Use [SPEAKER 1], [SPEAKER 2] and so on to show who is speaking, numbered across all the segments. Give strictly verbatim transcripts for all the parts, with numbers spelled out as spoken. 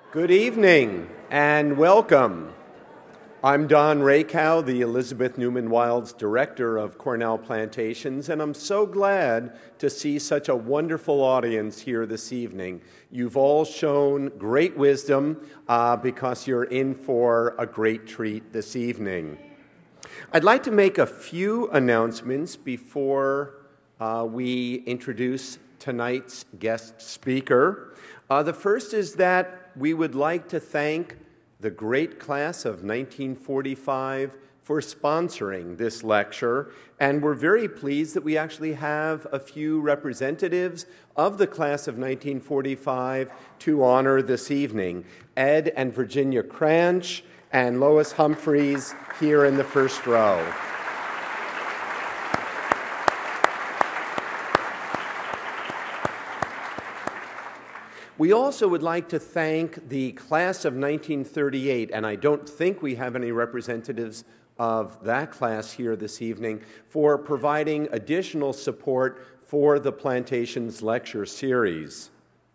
[SPEAKER 1] Good evening and welcome. I'm Don Rakow, the Elizabeth Newman Wilds Director of Cornell Plantations, and I'm so glad to see such a wonderful audience here this evening. You've all shown great wisdom uh, because you're in for a great treat this evening. I'd like to make a few announcements before uh, we introduce tonight's guest speaker. Uh, the first is that we would like to thank the great class of nineteen forty-five for sponsoring this lecture, and we're very pleased that we actually have a few representatives of the class of nineteen forty-five to honor this evening. Ed and Virginia Cranch and Lois Humphreys here in the first row. We also would like to thank the class of nineteen thirty-eight, and I don't think we have any representatives of that class here this evening, for providing additional support for the Plantations Lecture Series.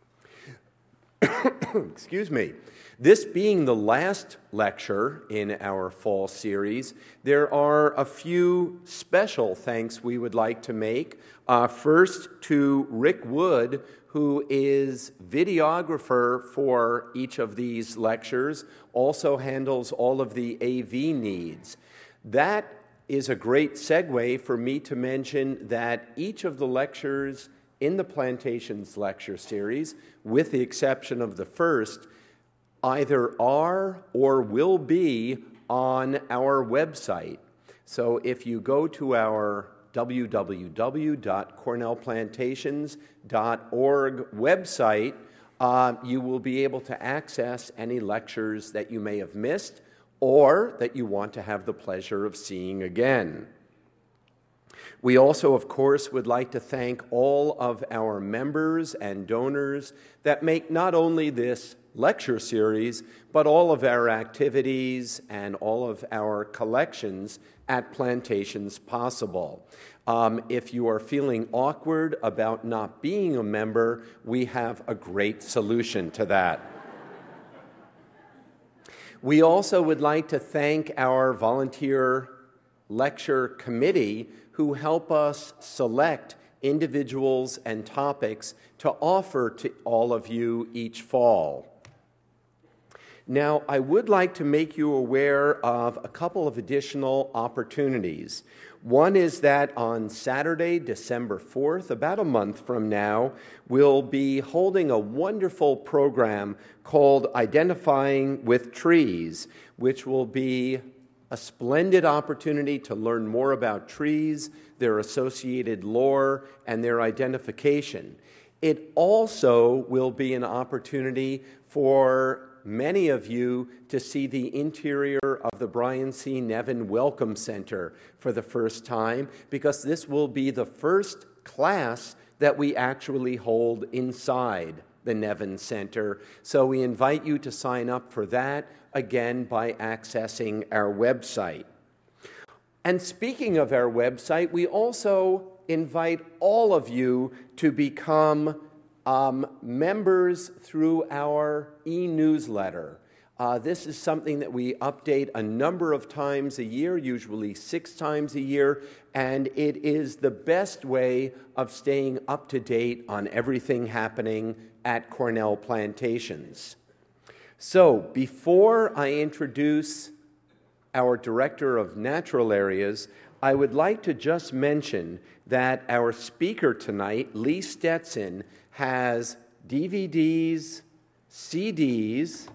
[SPEAKER 1] Excuse me. This being the last lecture in our fall series, there are a few special thanks we would like to make. Uh, first, to Rick Wood, who is videographer for each of these lectures, also handles all of the A V needs. That is a great segue for me to mention that each of the lectures in the Plantations Lecture Series, with the exception of the first, either are or will be on our website. So if you go to our w w w dot cornell plantations dot org website, uh, you will be able to access any lectures that you may have missed or that you want to have the pleasure of seeing again. We also, of course, would like to thank all of our members and donors that make not only this lecture series, but all of our activities and all of our collections at Plantations possible. Um, if you are feeling awkward about not being a member, we have a great solution to that. We also would like to thank our volunteer lecture committee who help us select individuals and topics to offer to all of you each fall. Now, I would like to make you aware of a couple of additional opportunities. One is that on Saturday, December fourth, about a month from now, we'll be holding a wonderful program called Identifying with Trees, which will be a splendid opportunity to learn more about trees, their associated lore, and their identification. It also will be an opportunity for many of you to see the interior of the Brian C. Nevin Welcome Center for the first time, because this will be the first class that we actually hold inside the Nevin Center. So we invite you to sign up for that, again, by accessing our website. And speaking of our website, we also invite all of you to become Um, members through our e-newsletter. Uh, this is something that we update a number of times a year, usually six times a year, and it is the best way of staying up to date on everything happening at Cornell Plantations. So, before I introduce our Director of Natural Areas, I would like to just mention that our speaker tonight, Lee Stetson, has D V Ds, C Ds,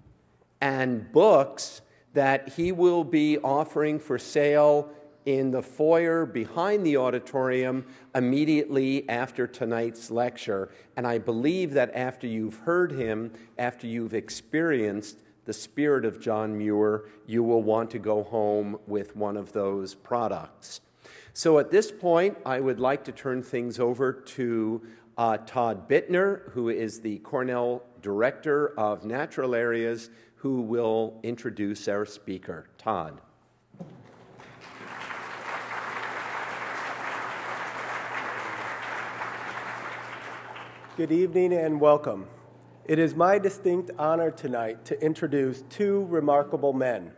[SPEAKER 1] and books that he will be offering for sale in the foyer behind the auditorium immediately after tonight's lecture. And I believe that after you've heard him, after you've experienced the spirit of John Muir, you will want to go home with one of those products. So at this point, I would like to turn things over to uh, Todd Bittner, who is the Cornell Director of Natural Areas, who will introduce our speaker. Todd.
[SPEAKER 2] Good evening and welcome. It is my distinct honor tonight to introduce two remarkable men.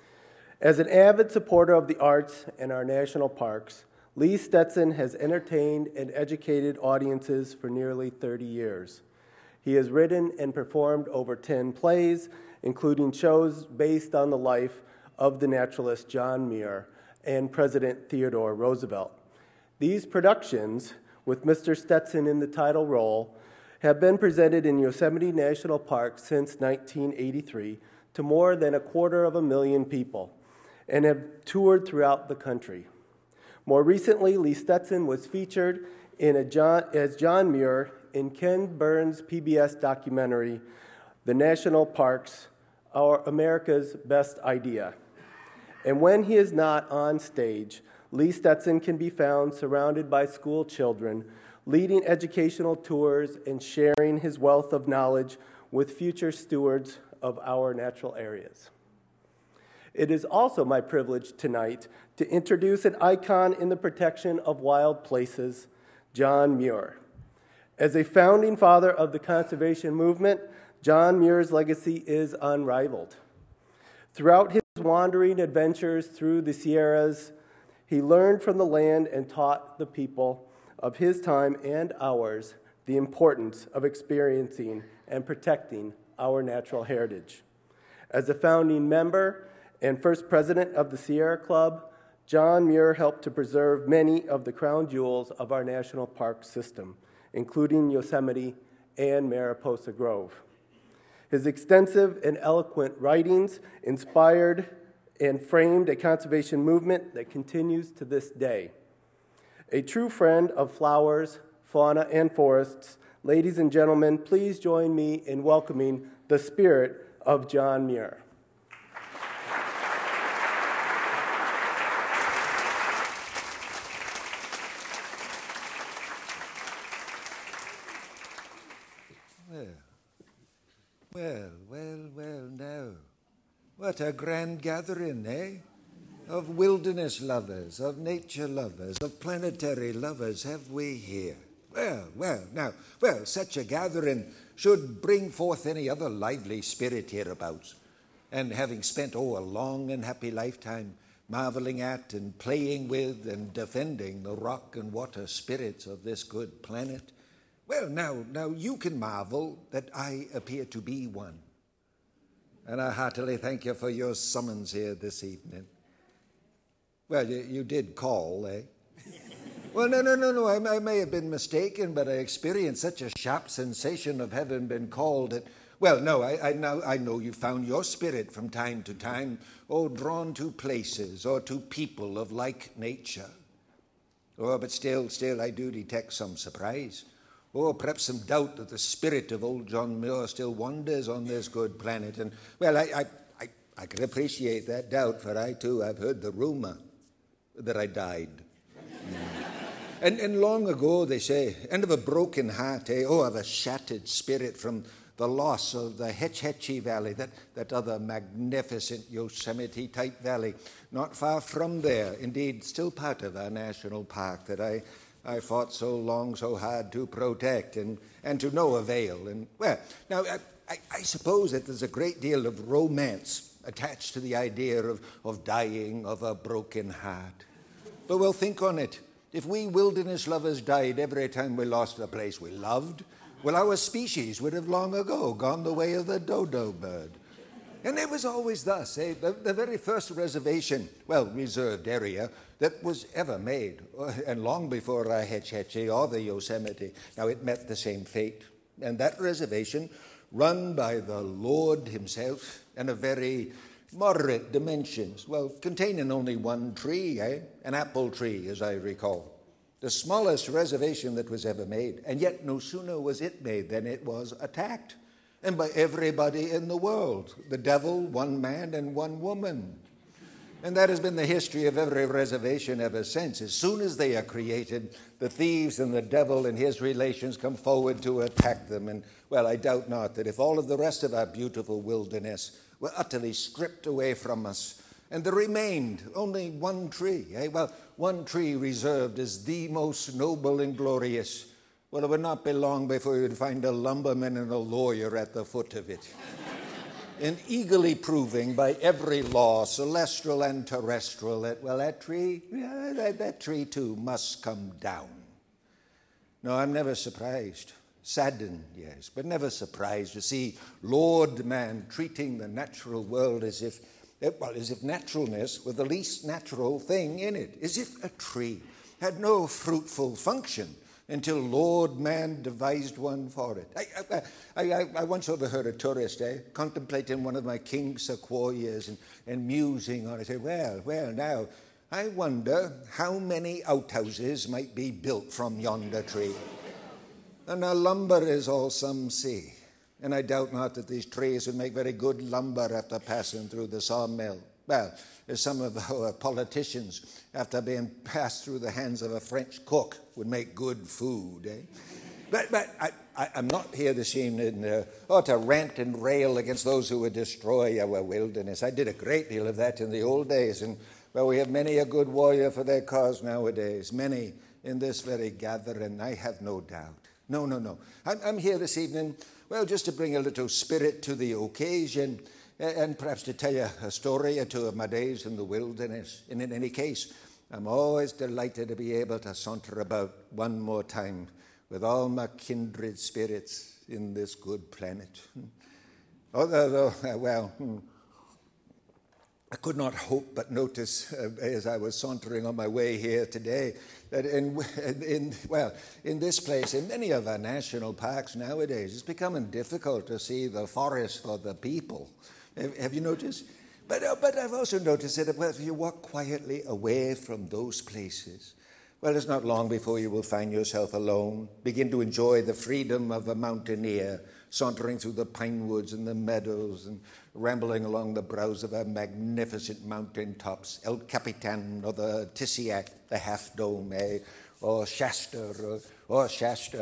[SPEAKER 2] As an avid supporter of the arts and our national parks, Lee Stetson has entertained and educated audiences for nearly thirty years. He has written and performed over ten plays, including shows based on the life of the naturalist John Muir and President Theodore Roosevelt. These productions, with Mister Stetson in the title role, have been presented in Yosemite National Park since nineteen eighty-three to more than a quarter of a million people and have toured throughout the country. More recently, Lee Stetson was featured in a John, as John Muir in Ken Burns' P B S documentary, The National Parks, Our America's Best Idea. And when he is not on stage, Lee Stetson can be found surrounded by school children, leading educational tours and sharing his wealth of knowledge with future stewards of our natural areas. It is also my privilege tonight to introduce an icon in the protection of wild places, John Muir. As a founding father of the conservation movement, John Muir's legacy is unrivaled. Throughout his wandering adventures through the Sierras, he learned from the land and taught the people of his time and ours the importance of experiencing and protecting our natural heritage. As a founding member and first president of the Sierra Club, John Muir helped to preserve many of the crown jewels of our national park system, including Yosemite and Mariposa Grove. His extensive and eloquent writings inspired and framed a conservation movement that continues to this day. A true friend of flowers, fauna, and forests, ladies and gentlemen, please join me in welcoming the spirit of John Muir.
[SPEAKER 3] Well, well, well, now, what a grand gathering, eh? Of wilderness lovers, of nature lovers, of planetary lovers have we here. Well, well, now, well, such a gathering should bring forth any other lively spirit hereabouts. And having spent, oh, a long and happy lifetime marveling at and playing with and defending the rock and water spirits of this good planet, well, now, now you can marvel that I appear to be one. And I heartily thank you for your summons here this evening. Well, you, you did call, eh? Well, no, no, no, no, I, I may have been mistaken, but I experienced such a sharp sensation of having been called that, well, no, I, I, now, I know you found your spirit from time to time, oh, drawn to places or to people of like nature. Oh, but still, still, I do detect some surprise. Or perhaps some doubt that the spirit of old John Muir still wanders on this good planet. And, well, I, I, I, I can appreciate that doubt, for I, too, have heard the rumor that I died. Mm. and, and long ago, they say, and of a broken heart, eh? Oh, of a shattered spirit from the loss of the Hetch Hetchy Valley, that, that other magnificent Yosemite-type valley, not far from there, indeed, still part of our national park that I... I fought so long, so hard to protect, and, and to no avail. And, well, now, I, I, I suppose that there's a great deal of romance attached to the idea of, of dying of a broken heart. But we'll think on it. If we wilderness lovers died every time we lost a place we loved, well, our species would have long ago gone the way of the dodo bird. And it was always thus, eh? The, the very first reservation, well, reserved area, that was ever made, and long before uh, Hetch Hetchy or the Yosemite. Now, it met the same fate. And that reservation, run by the Lord himself, and of very moderate dimensions, well, containing only one tree, eh? An apple tree, as I recall. The smallest reservation that was ever made. And yet, no sooner was it made than it was attacked. And by everybody in the world, the devil, one man, and one woman. And that has been the history of every reservation ever since. As soon as they are created, the thieves and the devil and his relations come forward to attack them. And, well, I doubt not that if all of the rest of our beautiful wilderness were utterly stripped away from us, and there remained only one tree, eh? Well, one tree reserved as the most noble and glorious, Well, it would not be long before you'd find a lumberman and a lawyer at the foot of it. And eagerly proving by every law, celestial and terrestrial, that, well, that tree, yeah, that, that tree too must come down. No, I'm never surprised. Saddened, yes, but never surprised to see Lord man treating the natural world as if, well, as if naturalness were the least natural thing in it, as if a tree had no fruitful function until Lord man devised one for it. I, I, I, I once overheard a tourist eh, contemplating one of my king sequoias and, and musing on it. I said, well, well, now, I wonder how many outhouses might be built from yonder tree. And now lumber is all some say, and I doubt not that these trees would make very good lumber after passing through the sawmill. Well, as some of our politicians, after being passed through the hands of a French cook, would make good food, eh? But, but I, I, I'm not here this evening uh, oh, to rant and rail against those who would destroy our wilderness. I did a great deal of that in the old days, and, well, we have many a good warrior for their cause nowadays, many in this very gathering, I have no doubt. No, no, no. I'm, I'm here this evening, well, just to bring a little spirit to the occasion and perhaps to tell you a story or two of my days in the wilderness. And in any case, I'm always delighted to be able to saunter about one more time with all my kindred spirits in this good planet. Although, well, I could not hope but notice uh, as I was sauntering on my way here today that in, in, well, in this place, in many of our national parks nowadays, it's becoming difficult to see the forest for the people. Have, have you noticed? But, uh, but I've also noticed that well, if you walk quietly away from those places, well, it's not long before you will find yourself alone, begin to enjoy the freedom of a mountaineer, sauntering through the pine woods and the meadows and rambling along the brows of our magnificent mountain tops, El Capitan or the Tissiac, the Half Dome, eh? or Shasta, or, or Shasta,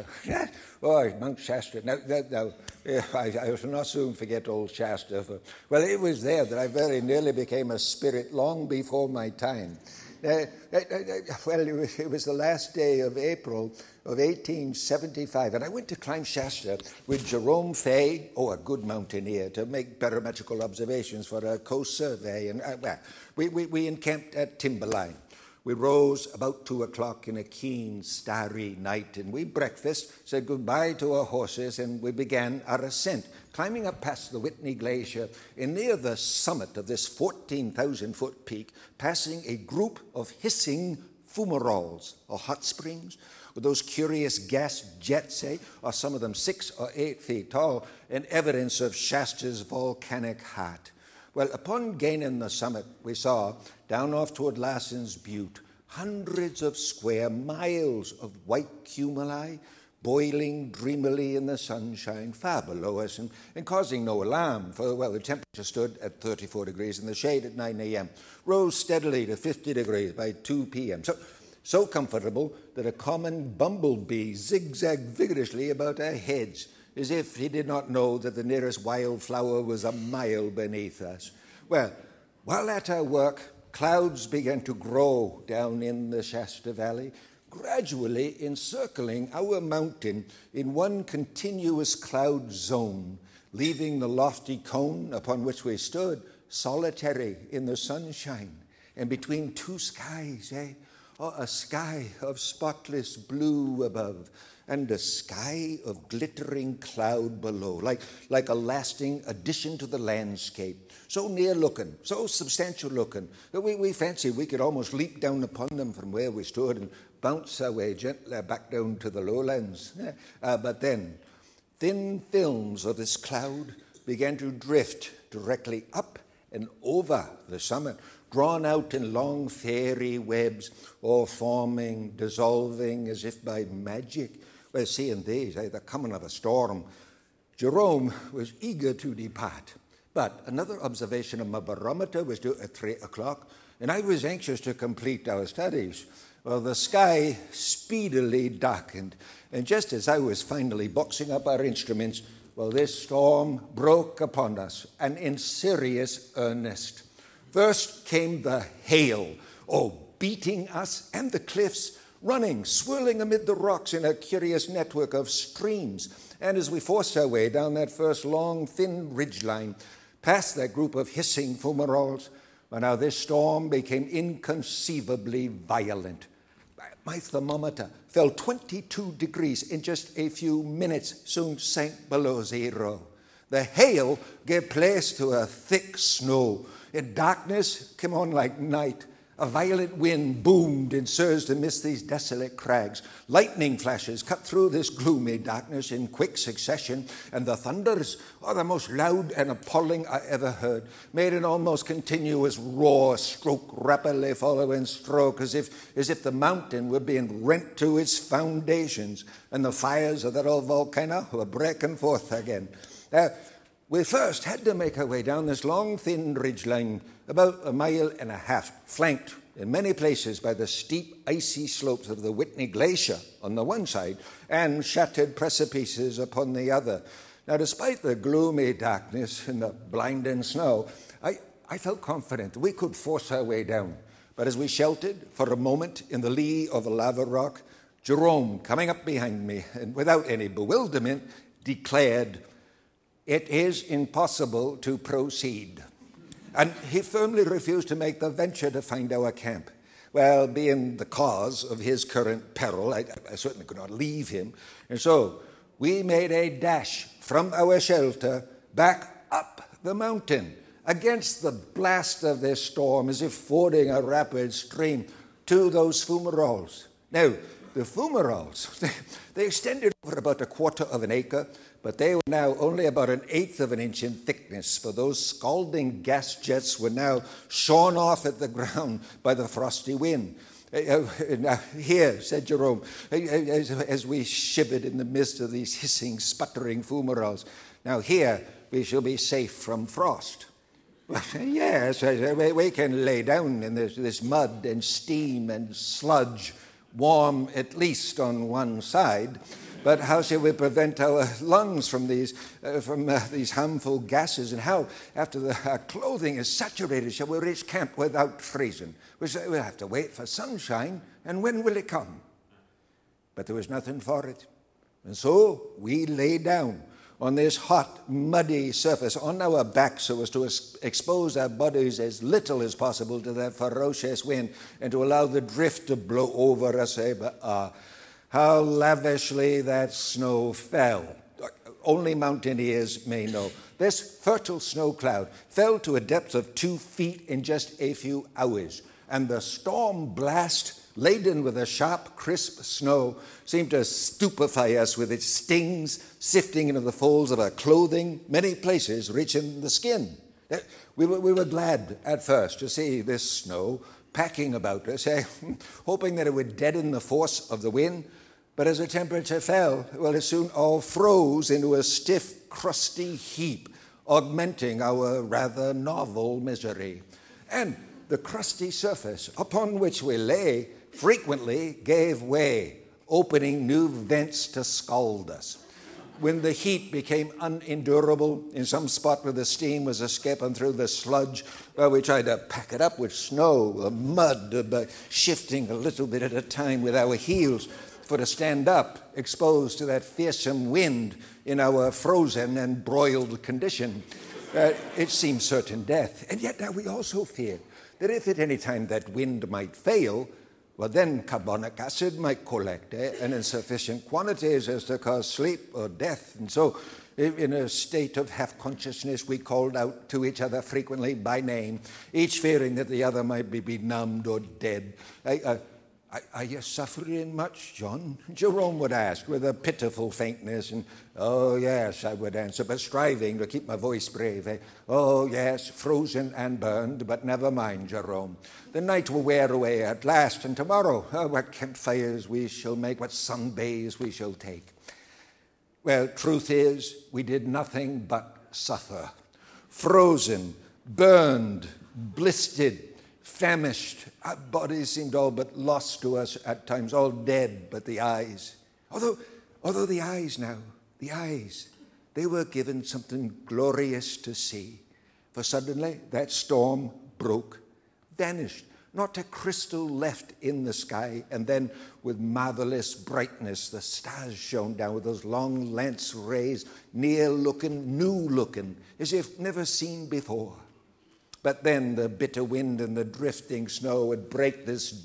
[SPEAKER 3] or Mount Shasta. Now, now, now I, I shall not soon forget old Shasta. For, well, it was there that I very nearly became a spirit long before my time. Uh, uh, uh, well, it was, it was the last day of April of eighteen seventy-five, and I went to climb Shasta with Jerome Fay, oh, a good mountaineer, to make barometrical observations for a coast survey. And uh, well, we, we, we encamped at Timberline. We rose about two o'clock in a keen, starry night, and we breakfast, said goodbye to our horses, and we began our ascent, climbing up past the Whitney Glacier, and near the summit of this fourteen thousand foot peak, passing a group of hissing fumaroles, or hot springs, with those curious gas jets, eh, or some of them six or eight feet tall, and evidence of Shasta's volcanic heart. Well, upon gaining the summit, we saw, down off toward Larson's Butte, hundreds of square miles of white cumuli boiling dreamily in the sunshine far below us and, and causing no alarm, for, well, the temperature stood at thirty-four degrees in the shade at nine a.m., rose steadily to fifty degrees by two p.m., so, so comfortable that a common bumblebee zigzagged vigorously about our heads, as if he did not know that the nearest wildflower was a mile beneath us. Well, while at our work, clouds began to grow down in the Shasta Valley, gradually encircling our mountain in one continuous cloud zone, leaving the lofty cone upon which we stood solitary in the sunshine, and between two skies, eh? Oh, a sky of spotless blue above, and a sky of glittering cloud below, like, like a lasting addition to the landscape. So near looking, so substantial looking, that we, we fancied we could almost leap down upon them from where we stood and bounce our way gently back down to the lowlands. Uh, but then, thin films of this cloud began to drift directly up and over the summit, drawn out in long fairy webs, all forming, dissolving as if by magic. Well, seeing these, eh, the coming of a storm, Jerome was eager to depart. But another observation of my barometer was due at three o'clock, and I was anxious to complete our studies. Well, the sky speedily darkened, and just as I was finally boxing up our instruments, well, this storm broke upon us, and in serious earnest. First came the hail, oh, beating us and the cliffs running, swirling amid the rocks in a curious network of streams. And as we forced our way down that first long, thin ridgeline, past that group of hissing fumaroles, well, now this storm became inconceivably violent. My thermometer fell twenty-two degrees in just a few minutes, soon sank below zero. The hail gave place to a thick snow. In darkness came on like night. A violent wind boomed and surged amidst these desolate crags. Lightning flashes cut through this gloomy darkness in quick succession, and the thunders, oh, the most loud and appalling I ever heard, made an almost continuous roar, stroke rapidly following stroke, as if, as if the mountain were being rent to its foundations, and the fires of that old volcano were breaking forth again. Uh, we first had to make our way down this long, thin ridgeline, about a mile and a half, flanked in many places by the steep, icy slopes of the Whitney Glacier on the one side and shattered precipices upon the other. Now, despite the gloomy darkness and the blinding snow, I, I felt confident we could force our way down. But as we sheltered for a moment in the lee of a lava rock, Jerome, coming up behind me, and without any bewilderment, declared, "It is impossible to proceed." And he firmly refused to make the venture to find our camp. Well, being the cause of his current peril, I, I certainly could not leave him. And so we made a dash from our shelter back up the mountain against the blast of this storm, as if fording a rapid stream, to those fumaroles. Now, the fumaroles, they, they extended over about a quarter of an acre, but they were now only about an eighth of an inch in thickness, for those scalding gas jets were now shorn off at the ground by the frosty wind. Uh, uh, here, said Jerome, as, as we shivered in the midst of these hissing, sputtering fumaroles, now here we shall be safe from frost. Well, yes, we can lay down in this, this mud and steam and sludge, warm at least on one side. But how shall we prevent our lungs from these uh, from uh, these harmful gases? And how, after the, our clothing is saturated, shall we reach camp without freezing? We shall, we'll have to wait for sunshine, and when will it come? But there was nothing for it. And so we lay down on this hot, muddy surface on our backs so as to ex- expose our bodies as little as possible to that ferocious wind and to allow the drift to blow over us. Eh? But, uh, how lavishly that snow fell. Only mountaineers may know. This fertile snow cloud fell to a depth of two feet in just a few hours, and the storm blast, laden with a sharp, crisp snow, seemed to stupefy us with its stings, sifting into the folds of our clothing, many places reaching the skin. We were, we were glad at first to see this snow packing about us, eh? hoping that it would deaden the force of the wind. But as the temperature fell, well, it soon all froze into a stiff, crusty heap, augmenting our rather novel misery. And the crusty surface upon which we lay frequently gave way, opening new vents to scald us. When the heat became unendurable in some spot where the steam was escaping through the sludge, well, we tried to pack it up with snow or mud, by shifting a little bit at a time with our heels, for to stand up, exposed to that fearsome wind in our frozen and broiled condition. Uh, it seemed certain death. And yet now we also feared that if at any time that wind might fail, well, then carbonic acid might collect, eh, and in sufficient quantities as to cause sleep or death. And so, in a state of half-consciousness, we called out to each other frequently by name, each fearing that the other might be benumbed or dead. I, uh, Are you suffering much, John? Jerome would ask with a pitiful faintness. And, oh, yes, I would answer, but striving to keep my voice brave. Eh? Oh, yes, frozen and burned, but never mind, Jerome. The night will wear away at last, and tomorrow, oh, what campfires we shall make, what sunbaths we shall take. Well, truth is, we did nothing but suffer. Frozen, burned, blistered, famished. Our bodies seemed all but lost to us at times, all dead but the eyes. Although, although the eyes now, the eyes, they were given something glorious to see. For suddenly that storm broke, vanished. not a crystal left in the sky. And then with marvelous brightness, the stars shone down with those long lance rays, near-looking, new-looking, as if never seen before. But then the bitter wind and the drifting snow would break this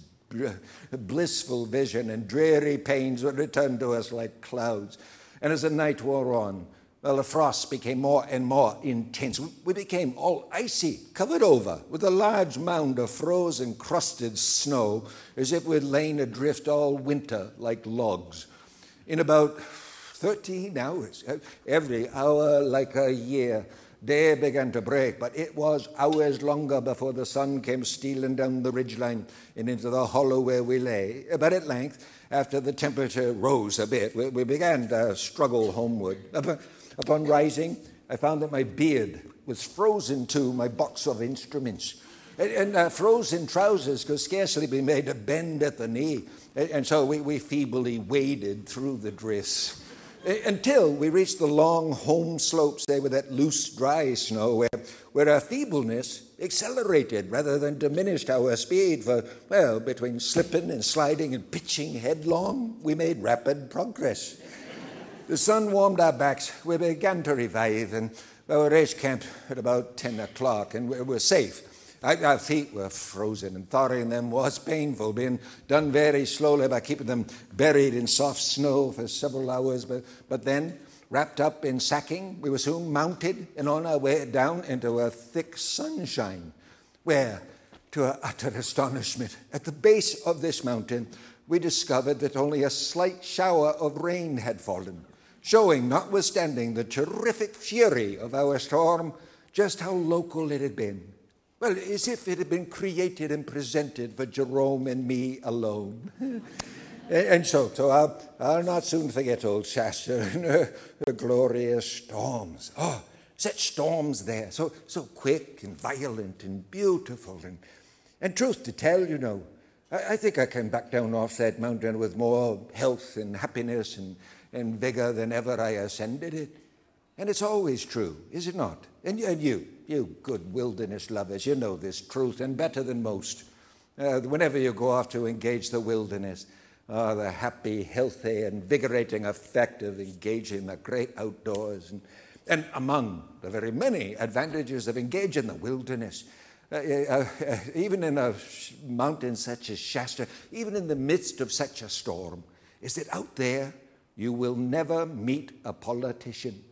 [SPEAKER 3] blissful vision, and dreary pains would return to us like clouds. And as the night wore on, well, the frost became more and more intense. We became all icy, covered over with a large mound of frozen, crusted snow, as if we'd lain adrift all winter like logs. In about thirteen hours, every hour like a year, day began to break, but it was hours longer before the sun came stealing down the ridgeline and into the hollow where we lay. But at length, after the temperature rose a bit, we, we began to struggle homeward. Upon rising, I found that my beard was frozen to my box of instruments. And, and uh, frozen trousers could scarcely be made to bend at the knee. And, and so we, we feebly waded through the drifts until we reached the long home slopes there with that loose, dry snow where, where our feebleness accelerated rather than diminished our speed. For, well, between slipping and sliding and pitching headlong, we made rapid progress. The sun warmed our backs. We began to revive, and we reached camp at about ten o'clock, and we were safe. Our feet were frozen, and thawing them was painful, being done very slowly by keeping them buried in soft snow for several hours. But, but then, wrapped up in sacking, we were soon mounted and on our way down into a thick sunshine, where, to our utter astonishment, at the base of this mountain, we discovered that only a slight shower of rain had fallen, showing, notwithstanding the terrific fury of our storm, just how local it had been. Well, as if it had been created and presented for Jerome and me alone. And so, so I'll, I'll not soon forget old Shasta and her, her glorious storms. Oh, such storms there, so so quick and violent and beautiful. And, and truth to tell, you know, I, I think I came back down off that mountain with more health and happiness and, and vigor than ever I ascended it. And it's always true, is it not? And, and you, you good wilderness lovers, you know this truth, and better than most. Uh, whenever you go off to engage the wilderness, oh, the happy, healthy, invigorating effect of engaging the great outdoors. And, and among the very many advantages of engaging the wilderness, uh, uh, uh, even in a mountain such as Shasta, even in the midst of such a storm, is that out there you will never meet a politician.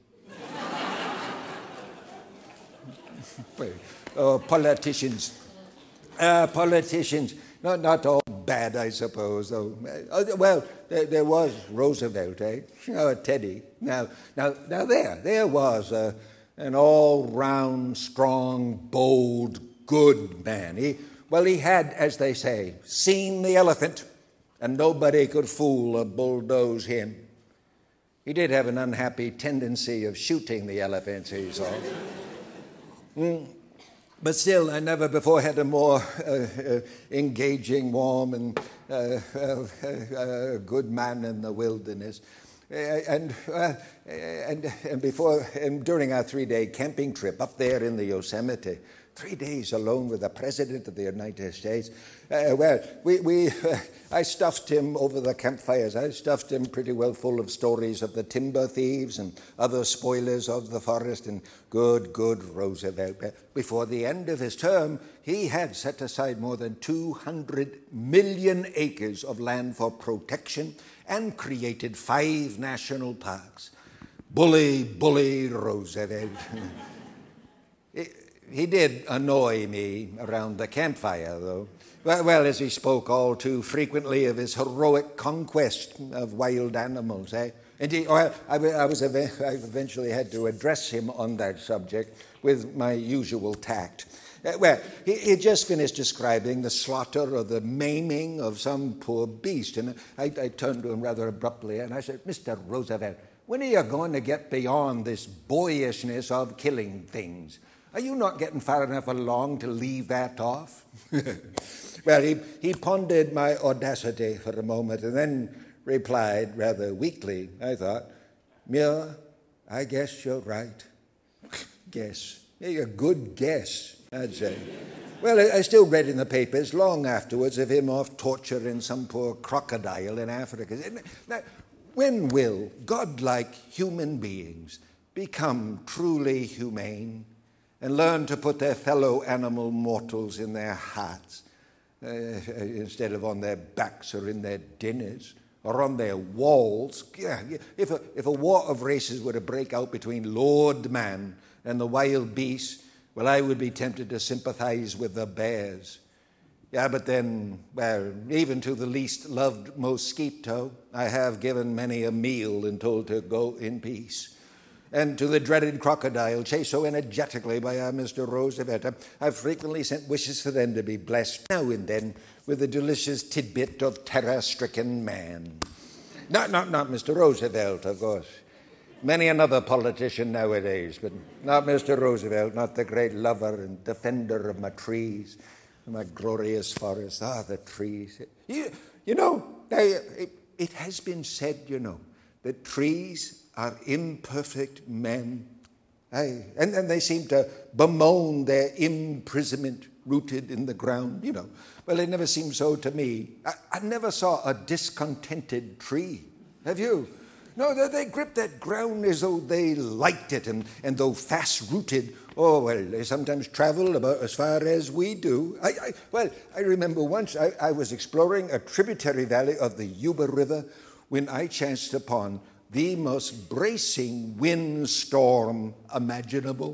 [SPEAKER 3] Oh, politicians. Uh, politicians. Not, not all bad, I suppose, though. Uh, well, there, there was Roosevelt, eh? Oh, Teddy. Now, now, now there, there was uh, an all-round, strong, bold, good man. He, well, he had, as they say, seen the elephant, and nobody could fool or bulldoze him. He did have an unhappy tendency of shooting the elephants, he saw. mm. But still, I never before had a more uh, uh, engaging, warm, and uh, uh, uh, good man in the wilderness. Uh, and, uh, and and before and during our three-day camping trip up there in the Yosemite, three days alone with the President of the United States. Uh, well, we, we uh, I stuffed him over the campfires. I stuffed him pretty well full of stories of the timber thieves and other spoilers of the forest. And good, good Roosevelt. Before the end of his term, he had set aside more than two hundred million acres of land for protection and created five national parks. Bully, bully Roosevelt. it, He did annoy me around the campfire, though. Well, well, as he spoke all too frequently of his heroic conquest of wild animals, eh? And he, well, I, I was, I eventually had to address him on that subject with my usual tact. Uh, well, he, he just finished describing the slaughter or the maiming of some poor beast, and I, I turned to him rather abruptly, and I said, "Mister Roosevelt, when are you going to get beyond this boyishness of killing things? Are you not getting far enough along to leave that off?" Well, he, he pondered my audacity for a moment and then replied rather weakly, I thought, "Muir, I guess you're right." Guess. A good guess, I'd say. Well, I, I still read in the papers long afterwards of him off torturing some poor crocodile in Africa. Now, when will godlike human beings become truly humane and learn to put their fellow animal mortals in their hearts uh, instead of on their backs or in their dinners or on their walls? Yeah, if a, if a war of races were to break out between Lord Man and the wild beasts, well, I would be tempted to sympathize with the bears. Yeah, but then, well, even to the least loved mosquito, I have given many a meal and told to go in peace. And to the dreaded crocodile, chased so energetically by our Mister Roosevelt, I've frequently sent wishes for them to be blessed now and then with a delicious tidbit of terror-stricken man. Not, not, not Mister Roosevelt, of course. Many another politician nowadays, but not Mister Roosevelt, not the great lover and defender of my trees, my glorious forest. Ah, the trees. You, you know, they, it, it has been said, you know, that trees are imperfect men. Aye, and, and they seem to bemoan their imprisonment rooted in the ground, you know. Well, it never seemed so to me. I, I never saw a discontented tree. Have you? No, they, they grip that ground as though they liked it, and, and though fast-rooted, oh, well, they sometimes travel about as far as we do. I, I, well, I remember once I, I was exploring a tributary valley of the Yuba River when I chanced upon the most bracing windstorm imaginable.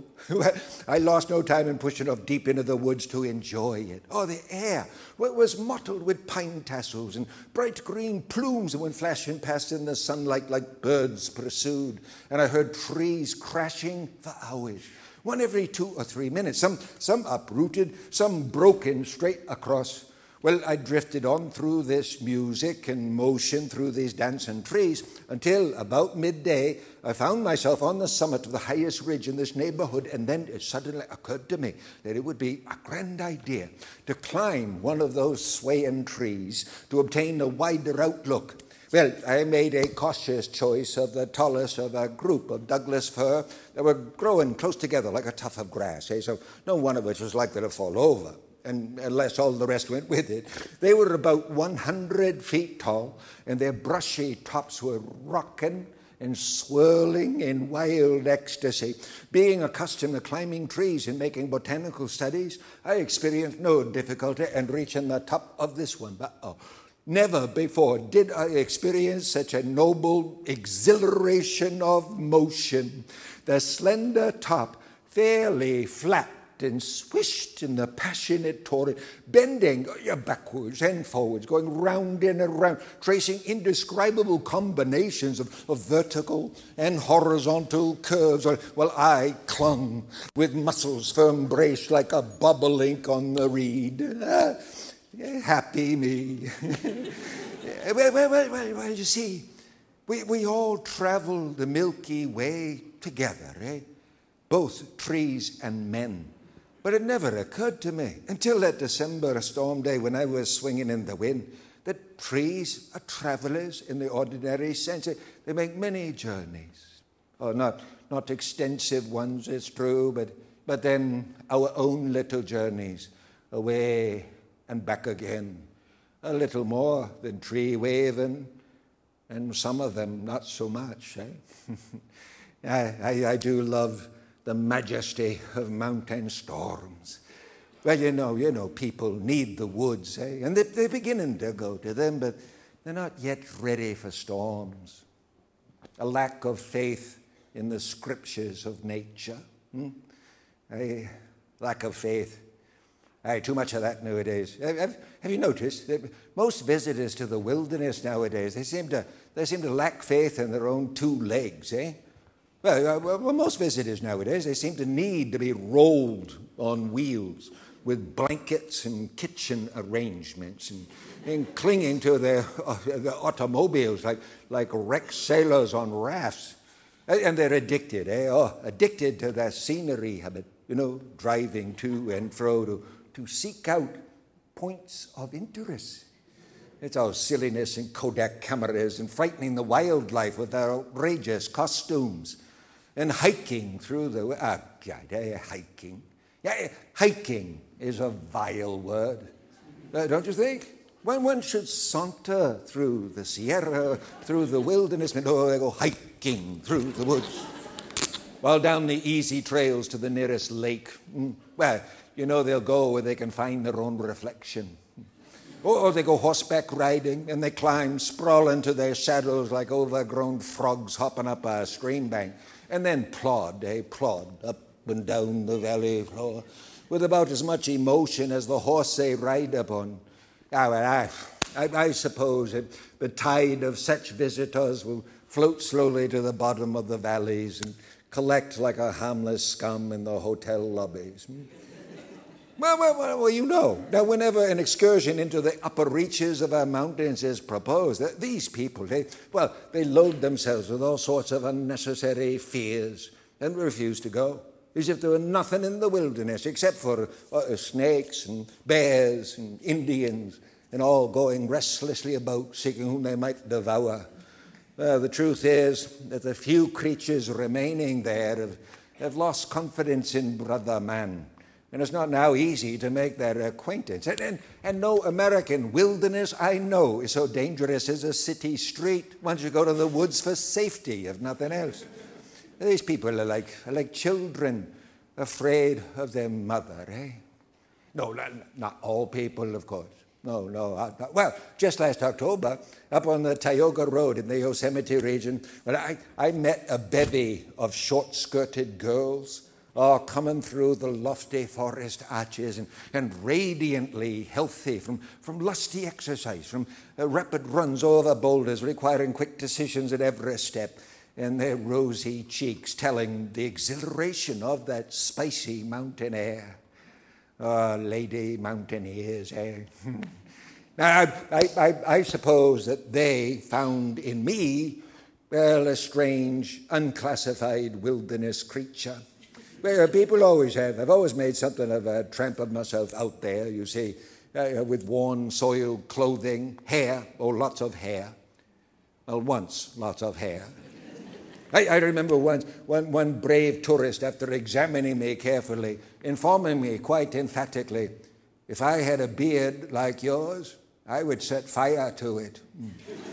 [SPEAKER 3] I lost no time in pushing off deep into the woods to enjoy it. Oh, the air was mottled with pine tassels and bright green plumes that went flashing past in the sunlight like birds pursued. And I heard trees crashing for hours, one every two or three minutes, some, some uprooted, some broken straight across. Well, I drifted on through this music and motion through these dancing trees until about midday I found myself on the summit of the highest ridge in this neighborhood, and then it suddenly occurred to me that it would be a grand idea to climb one of those swaying trees to obtain a wider outlook. Well, I made a cautious choice of the tallest of a group of Douglas fir that were growing close together like a tuft of grass, eh? So no one of which was likely to fall over, and unless all the rest went with it. They were about one hundred feet tall, and their brushy tops were rocking and swirling in wild ecstasy. Being accustomed to climbing trees and making botanical studies, I experienced no difficulty in reaching the top of this one. But oh, never before did I experience such a noble exhilaration of motion. The slender top, fairly flat and swished in the passionate torrent, bending backwards and forwards, going round and around, tracing indescribable combinations of, of vertical and horizontal curves, while I clung with muscles firm braced like a bobolink on the reed. Ah, happy me. well, well, well, well, well, you see, we, we all travel the Milky Way together, eh? Both trees and men. But it never occurred to me until that December storm day when I was swinging in the wind that trees are travelers in the ordinary sense. They make many journeys. Oh, not, not extensive ones, it's true, but, but then our own little journeys away and back again. A little more than tree waving, and some of them not so much. Eh? I, I, I do love the majesty of mountain storms. Well, you know, you know, people need the woods, eh? And they, they're beginning to go to them, but they're not yet ready for storms. A lack of faith in the scriptures of nature. Hmm? A lack of faith. Aye, too much of that nowadays. Have, have you noticed that most visitors to the wilderness nowadays, they seem to they seem to lack faith in their own two legs, eh? Well, well, most visitors nowadays, they seem to need to be rolled on wheels with blankets and kitchen arrangements and, and clinging to their, uh, their automobiles like, like wrecked sailors on rafts. And they're addicted, eh? Oh, addicted to that scenery habit, you know, driving to and fro to, to seek out points of interest. It's all silliness and Kodak cameras and frightening the wildlife with their outrageous costumes. And hiking through the, ah, God, eh, hiking. Yeah, hiking is a vile word, uh, don't you think? When one should saunter through the Sierra, through the wilderness, and oh, they go hiking through the woods. While down the easy trails to the nearest lake, well, you know they'll go where they can find their own reflection. Or they go horseback riding and they climb, sprawl into their saddles like overgrown frogs hopping up a stream bank, and then plod, eh, plod up and down the valley floor with about as much emotion as the horse they ride upon. Ah, well, I, I, I suppose that the tide of such visitors will float slowly to the bottom of the valleys and collect like a harmless scum in the hotel lobbies. Well, well, well, well, you know, now whenever an excursion into the upper reaches of our mountains is proposed, these people, they, well, they load themselves with all sorts of unnecessary fears and refuse to go, as if there were nothing in the wilderness except for uh, snakes and bears and Indians, and all going restlessly about seeking whom they might devour. Well, the truth is that the few creatures remaining there have, have lost confidence in brother man. And it's not now easy to make their acquaintance. And, and, and no American wilderness I know is so dangerous as a city street once you go to the woods for safety, if nothing else. These people are like, are like children afraid of their mother, eh? No, not, not all people, of course. No, no. I, well, just last October, up on the Tioga Road in the Yosemite region, well, I, I met a bevy of short-skirted girls, all coming through the lofty forest arches and, and radiantly healthy from, from lusty exercise, from uh, rapid runs over boulders requiring quick decisions at every step, and their rosy cheeks telling the exhilaration of that spicy mountain air. Oh, lady mountaineers, eh? Now, I, I, I, I suppose that they found in me, well, a strange, unclassified wilderness creature. Well, people always have. I've always made something of a tramp of myself out there, you see, uh, with worn, soiled clothing, hair, oh, lots of hair. Well, once, lots of hair. I, I remember once, one, one brave tourist, after examining me carefully, informing me quite emphatically, if I had a beard like yours, I would set fire to it. Mm.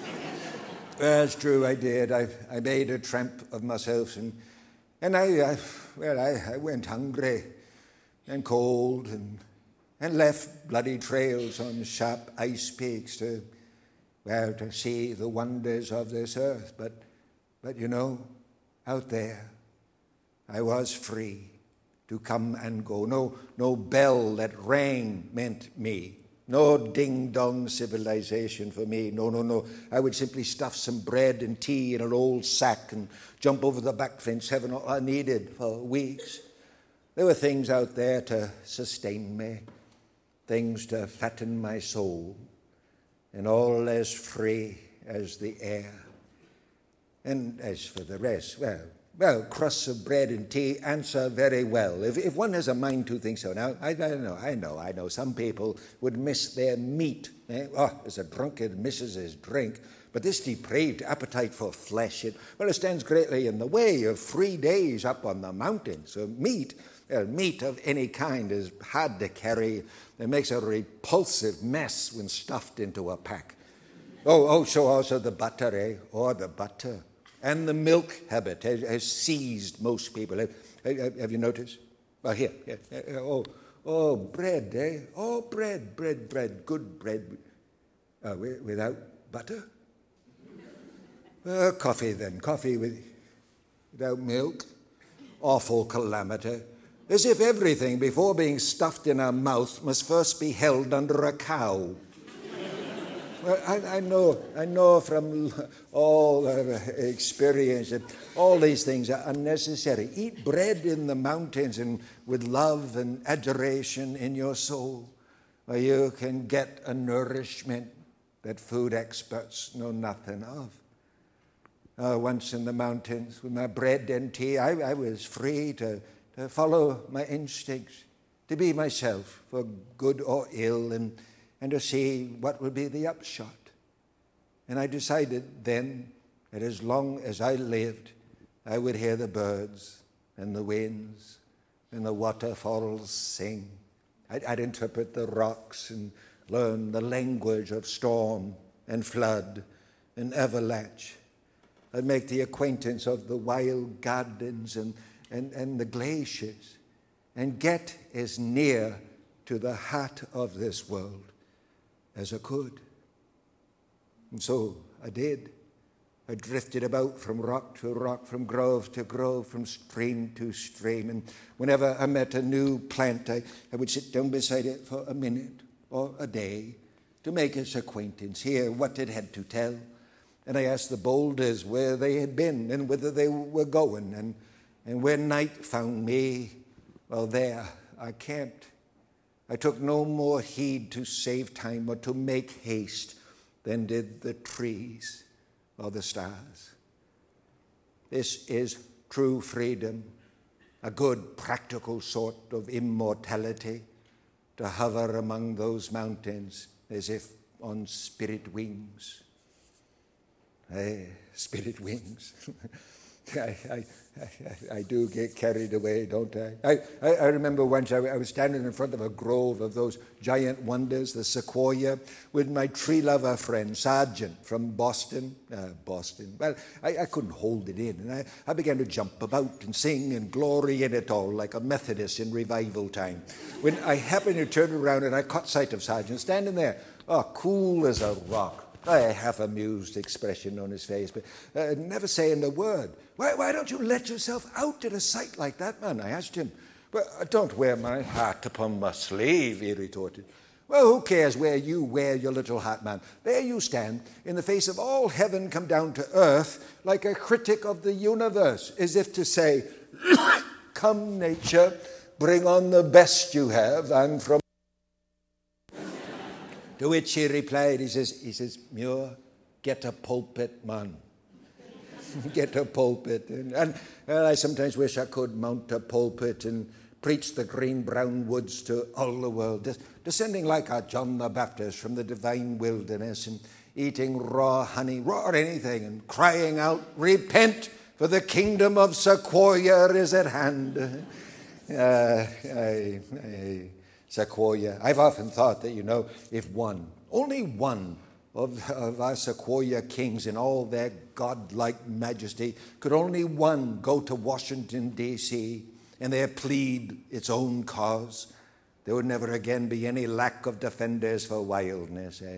[SPEAKER 3] That's true, I did. I, I made a tramp of myself, and And I, I well, I, I went hungry and cold and, and left bloody trails on sharp ice peaks to, well, to see the wonders of this earth. But, but you know, out there, I was free to come and go. No, no bell that rang meant me. No ding-dong civilization for me. No, no, no. I would simply stuff some bread and tea in an old sack and jump over the back fence, having all I needed for weeks. There were things out there to sustain me, things to fatten my soul, and all as free as the air. And as for the rest, well, Well, crusts of bread and tea answer very well. If, if one has a mind to think so. Now, I, I know, I know, I know. Some people would miss their meat. Eh? Oh, as a drunkard misses his drink. But this depraved appetite for flesh, it, well, it stands greatly in the way of three days up on the mountain. So meat, well, meat of any kind is hard to carry. It makes a repulsive mess when stuffed into a pack. Oh, oh, so also the butter, eh? Oh, the butter. And the milk habit has, has seized most people. Have, have, have you noticed? Well, here, here. Oh, oh, bread, eh? Oh, bread, bread, bread, good bread. Uh, without butter? Uh, coffee, then. Coffee with, without milk. Awful calamity. As if everything, before being stuffed in our mouth, must first be held under a cow. Well, I, I know, I know from all uh, experience that all these things are unnecessary. Eat bread in the mountains and with love and adoration in your soul, where you can get a nourishment that food experts know nothing of. Uh, once in the mountains with my bread and tea, I, I was free to, to follow my instincts, to be myself for good or ill, and and to see what would be the upshot. And I decided then that as long as I lived, I would hear the birds and the winds and the waterfalls sing. I'd, I'd interpret the rocks and learn the language of storm and flood and avalanche. I'd make the acquaintance of the wild gardens and, and, and the glaciers and get as near to the heart of this world as I could. And so I did. I drifted about from rock to rock, from grove to grove, from stream to stream. And whenever I met a new plant, I, I would sit down beside it for a minute or a day to make its acquaintance, hear what it had to tell. And I asked the boulders where they had been and whither they were going. And, and when night found me, well, there I camped. I took no more heed to save time or to make haste than did the trees or the stars. This is true freedom, a good practical sort of immortality, to hover among those mountains as if on spirit wings. Hey, spirit wings. I, I, I, I do get carried away, don't I? I, I, I remember once I, I was standing in front of a grove of those giant wonders, the sequoia, with my tree lover friend, Sargent, from Boston. Uh, Boston. Well, I, I couldn't hold it in, and I, I began to jump about and sing and glory in it all like a Methodist in revival time. When I happened to turn around and I caught sight of Sargent standing there, oh, cool as a rock. A half-amused expression on his face, but uh, never saying a word. Why, why don't you let yourself out at a sight like that, man? I asked him. Well, I don't wear my heart upon my sleeve, he retorted. Well, who cares where you wear your little hat, man? There you stand, in the face of all heaven come down to earth, like a critic of the universe, as if to say, come, nature, bring on the best you have, I'm from... To which he replied, he says, he says, Muir, get a pulpit, man. Get a pulpit. And, and well, I sometimes wish I could mount a pulpit and preach the green brown woods to all the world, descending like a John the Baptist from the divine wilderness and eating raw honey, raw anything, and crying out, repent, for the kingdom of Sequoia is at hand. Uh, I... I Sequoia. I've often thought that, you know, if one, only one of, of our Sequoia kings in all their godlike majesty, could only one go to Washington, D C, and there plead its own cause, there would never again be any lack of defenders for wildness, eh?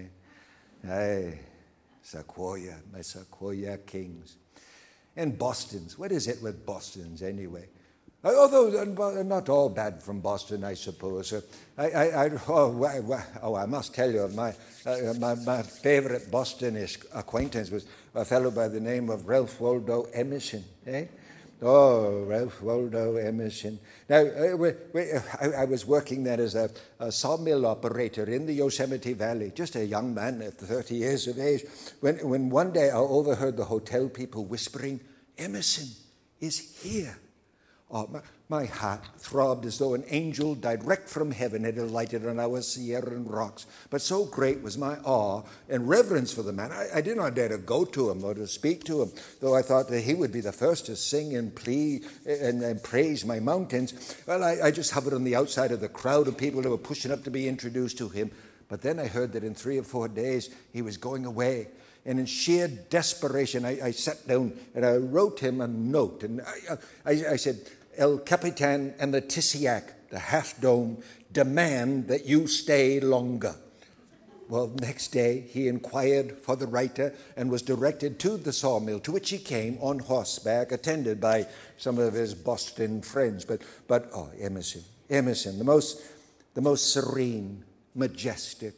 [SPEAKER 3] Aye, Sequoia, my Sequoia kings. And Bostons, what is it with Bostons anyway? Although not all bad from Boston, I suppose. I, I, I, oh, oh, I must tell you, my, uh, my, my favorite Bostonish acquaintance was a fellow by the name of Ralph Waldo Emerson. Eh? Oh, Ralph Waldo Emerson. Now, uh, we, we, I, I was working there as a, a sawmill operator in the Yosemite Valley, just a young man at thirty years of age, when, when one day I overheard the hotel people whispering, Emerson is here. Oh, my, my heart throbbed as though an angel direct from heaven had alighted on our Sierran rocks. But so great was my awe and reverence for the man, I, I did not dare to go to him or to speak to him, though I thought that he would be the first to sing and plea and, and praise my mountains. Well, I, I just hovered on the outside of the crowd of people that were pushing up to be introduced to him. But then I heard that in three or four days he was going away. And in sheer desperation, I, I sat down and I wrote him a note. And I, I, I said, El Capitan and the Tissiac, the Half Dome, demand that you stay longer. Well, next day he inquired for the writer and was directed to the sawmill, to which he came on horseback, attended by some of his Boston friends. But, but oh, Emerson, Emerson, the most, the most serene, majestic,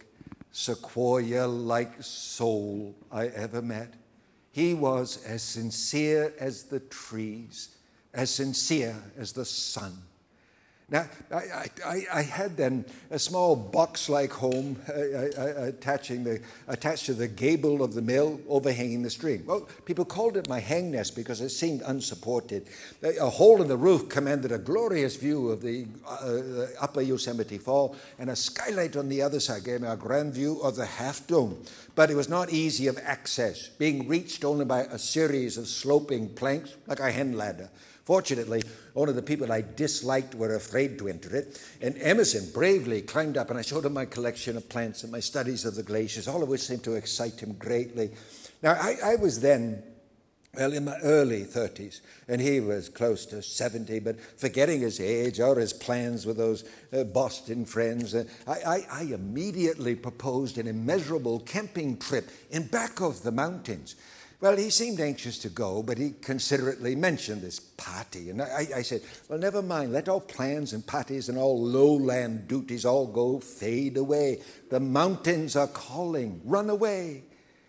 [SPEAKER 3] Sequoia-like soul I ever met. He was as sincere as the trees, as sincere as the sun. Now, I, I, I had then a small box-like home uh, uh, attaching the, attached to the gable of the mill overhanging the stream. Well, people called it my hang nest because it seemed unsupported. A hole in the roof commanded a glorious view of the, uh, the upper Yosemite Fall, and a skylight on the other side gave me a grand view of the Half Dome. But it was not easy of access, being reached only by a series of sloping planks, like a hen ladder. Fortunately, only the people I disliked were afraid to enter it, and Emerson bravely climbed up, and I showed him my collection of plants and my studies of the glaciers, all of which seemed to excite him greatly. Now, I, I was then, well, in my early thirties, and he was close to seventy, but forgetting his age or his plans with those uh, Boston friends, uh, I, I, I immediately proposed an immeasurable camping trip in back of the mountains. Well, he seemed anxious to go, but he considerately mentioned this party. And I, I said, well, never mind. Let all plans and parties and all lowland duties all go fade away. The mountains are calling. Run away.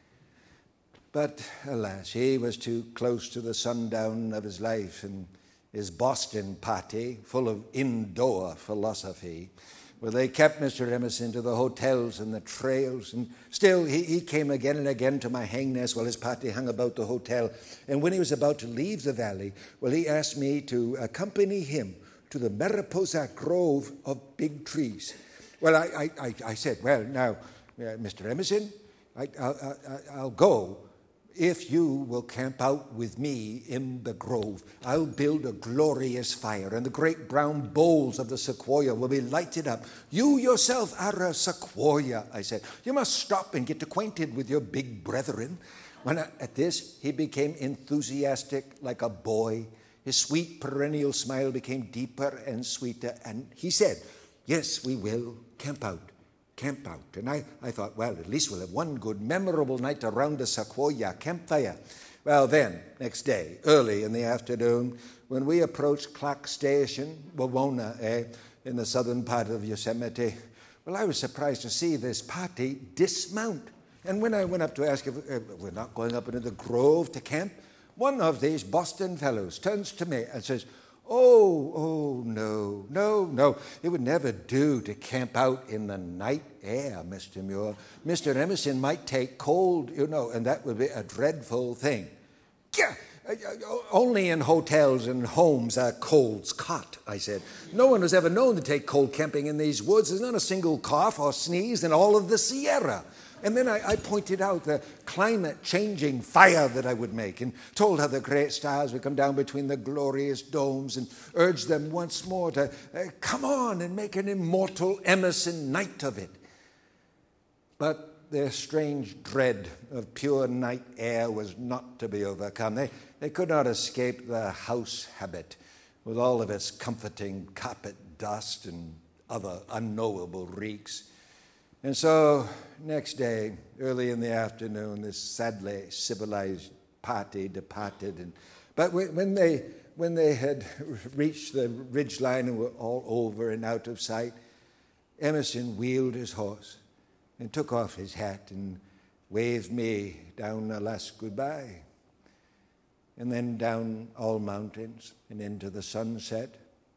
[SPEAKER 3] But alas, he was too close to the sundown of his life, and his Boston party, full of indoor philosophy, well, they kept Mister Emerson to the hotels and the trails, and still he, he came again and again to my hang nest while his party hung about the hotel. And when he was about to leave the valley, well, he asked me to accompany him to the Mariposa Grove of big trees. Well, I, I, I said, well, now, uh, Mister Emerson, I, I'll, I'll go if you will camp out with me in the grove. I'll build a glorious fire, and the great brown bowls of the sequoia will be lighted up. You yourself are a sequoia, I said. You must stop and get acquainted with your big brethren. When I, at this, he became enthusiastic like a boy. His sweet perennial smile became deeper and sweeter, and he said, yes, we will camp out. Camp out. And I, I thought, well, at least we'll have one good, memorable night around the sequoia campfire. Well, then, next day, early in the afternoon, when we approached Clark Station, Wawona, eh, in the southern part of Yosemite, well, I was surprised to see this party dismount. And when I went up to ask if uh, we're not going up into the grove to camp, one of these Boston fellows turns to me and says, Oh, oh, no, no, no. It would never do to camp out in the night air, Mister Muir. Mister Emerson might take cold, you know, and that would be a dreadful thing. Yeah, only in hotels and homes are colds caught, I said. No one was ever known to take cold camping in these woods. There's not a single cough or sneeze in all of the Sierra. And then I, I pointed out the climate-changing fire that I would make, and told how the great stars would come down between the glorious domes, and urged them once more to uh, come on and make an immortal Emerson night of it. But their strange dread of pure night air was not to be overcome. They, they could not escape the house habit with all of its comforting carpet dust and other unknowable reeks. And so, next day, early in the afternoon, this sadly civilized party departed. And, but when they, when they had reached the ridgeline and were all over and out of sight, Emerson wheeled his horse and took off his hat and waved me down a last goodbye, and then down all mountains and into the sunset.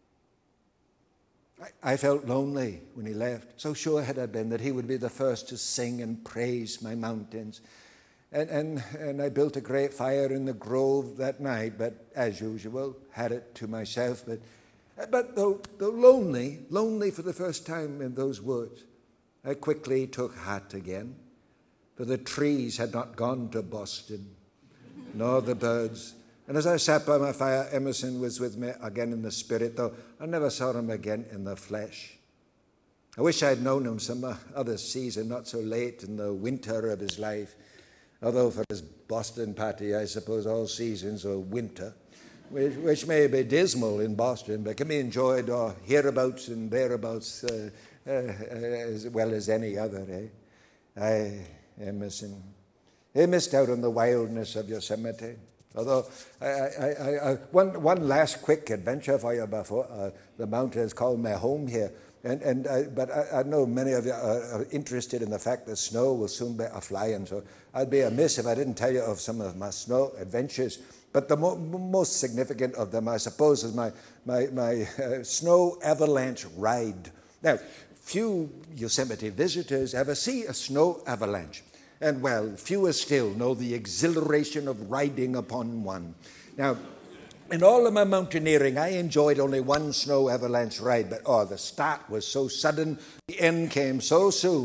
[SPEAKER 3] I felt lonely when he left. So sure had I been that he would be the first to sing and praise my mountains. And, and, and I built a great fire in the grove that night, but as usual, had it to myself. But, but though, though lonely, lonely for the first time in those woods, I quickly took heart again, for the trees had not gone to Boston, nor the birds. And as I sat by my fire, Emerson was with me again in the spirit, though I never saw him again in the flesh. I wish I had known him some other season, not so late in the winter of his life. Although for his Boston party, I suppose all seasons are winter, which, which may be dismal in Boston, but can be enjoyed or hereabouts and thereabouts uh, uh, as well as any other. Eh? I, Emerson, he missed out on the wildness of Yosemite. Although, I, I, I, one, one last quick adventure for you before uh, the mountains call my home here. And, and I, but I, I know many of you are, are interested in the fact that snow will soon be a-flying, so I'd be amiss if I didn't tell you of some of my snow adventures. But the mo- most significant of them, I suppose, is my, my, my uh, snow avalanche ride. Now, few Yosemite visitors ever see a snow avalanche. And, well, fewer still know the exhilaration of riding upon one. Now, in all of my mountaineering, I enjoyed only one snow avalanche ride, but, oh, the start was so sudden, the end came so soon,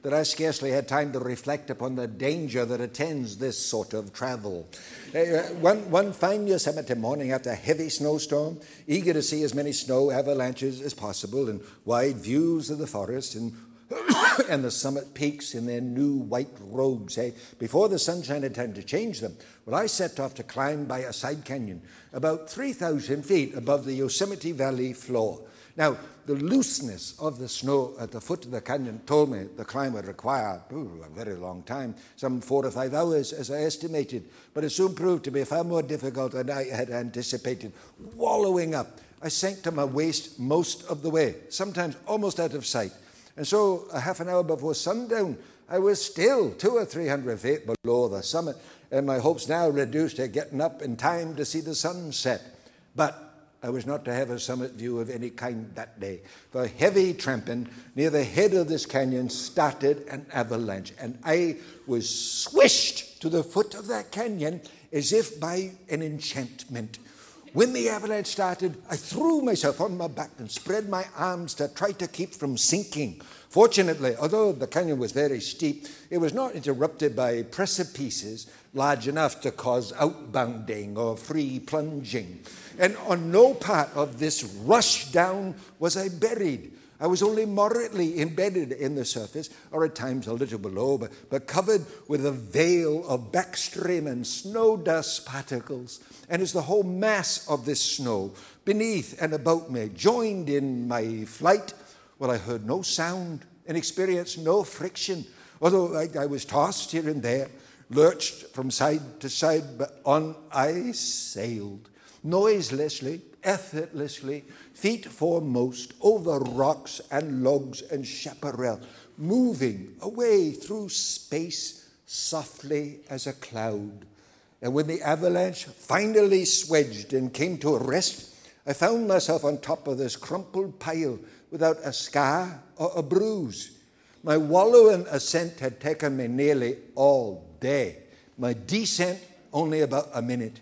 [SPEAKER 3] that I scarcely had time to reflect upon the danger that attends this sort of travel. Uh, one, one fine Yosemite morning after a heavy snowstorm, eager to see as many snow avalanches as possible and wide views of the forest and and the summit peaks in their new white robes, eh, before the sunshine had time to change them, well, I set off to climb by a side canyon about three thousand feet above the Yosemite Valley floor. Now, the looseness of the snow at the foot of the canyon told me the climb would require ooh, a very long time, some four to five hours as I estimated, but it soon proved to be far more difficult than I had anticipated. Wallowing up, I sank to my waist most of the way, sometimes almost out of sight. And so, a half an hour before sundown, I was still two or three hundred feet below the summit, and my hopes now reduced to getting up in time to see the sun set. But I was not to have a summit view of any kind that day, for heavy tramping near the head of this canyon started an avalanche, and I was swished to the foot of that canyon as if by an enchantment. When the avalanche started, I threw myself on my back and spread my arms to try to keep from sinking. Fortunately, although the canyon was very steep, it was not interrupted by precipices large enough to cause outbounding or free plunging. And on no part of this rush down was I buried. I was only moderately embedded in the surface, or at times a little below, but, but covered with a veil of backstream and snow dust particles. And as the whole mass of this snow beneath and about me joined in my flight, well, I heard no sound and experienced no friction, although I, I was tossed here and there, lurched from side to side, but on I sailed, noiselessly, effortlessly, feet foremost, over rocks and logs and chaparral, moving away through space softly as a cloud. And when the avalanche finally swedged and came to a rest, I found myself on top of this crumpled pile without a scar or a bruise. My wallowing ascent had taken me nearly all day. My descent only about a minute.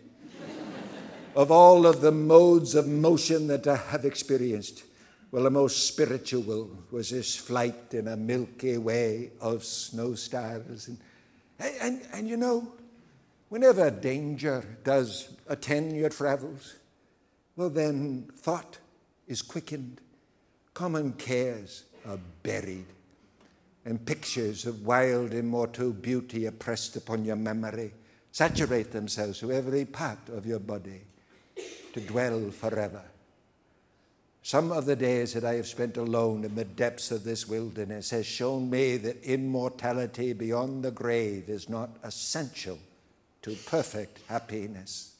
[SPEAKER 3] Of all of the modes of motion that I have experienced, well, the most spiritual was this flight in a Milky Way of snow stars. And, and, and you know, whenever danger does attend your travels, well, then thought is quickened, common cares are buried, and pictures of wild, immortal beauty are pressed upon your memory, saturate themselves to every part of your body, to dwell forever. Some of the days that I have spent alone in the depths of this wilderness has shown me that immortality beyond the grave is not essential to perfect happiness.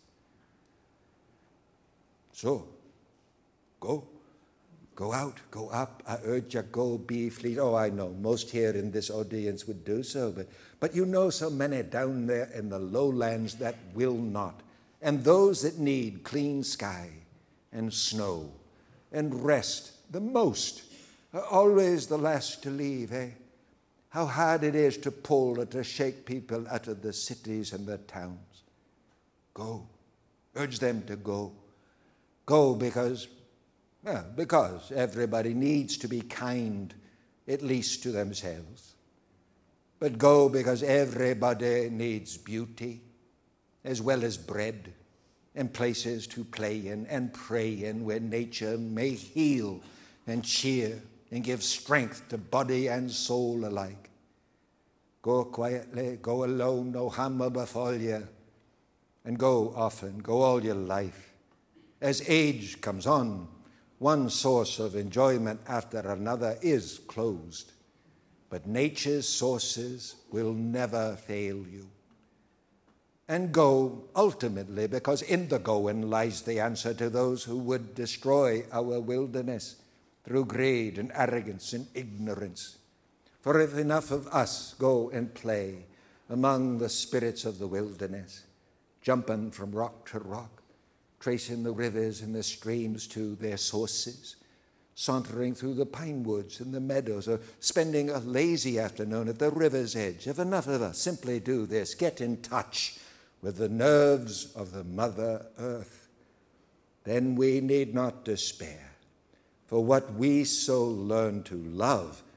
[SPEAKER 3] So, go. Go out, go up. I urge you, go, be fleet. Oh, I know, most here in this audience would do so, but, but you know so many down there in the lowlands that will not. And those that need clean sky and snow and rest the most are always the last to leave, eh? How hard it is to pull or to shake people out of the cities and the towns. Go. Urge them to go. Go because, well, because everybody needs to be kind, at least to themselves. But go because everybody needs beauty, as well as bread and places to play in and pray in, where nature may heal and cheer and give strength to body and soul alike. Go quietly, go alone, no harm will befall you, and go often, go all your life. As age comes on, one source of enjoyment after another is closed, but nature's sources will never fail you. And go ultimately, because in the going lies the answer to those who would destroy our wilderness through greed and arrogance and ignorance. For if enough of us go and play among the spirits of the wilderness, jumping from rock to rock, tracing the rivers and the streams to their sources, sauntering through the pine woods and the meadows, or spending a lazy afternoon at the river's edge, if enough of us simply do this, get in touch with the nerves of the Mother Earth, then we need not despair. For what we so learn to love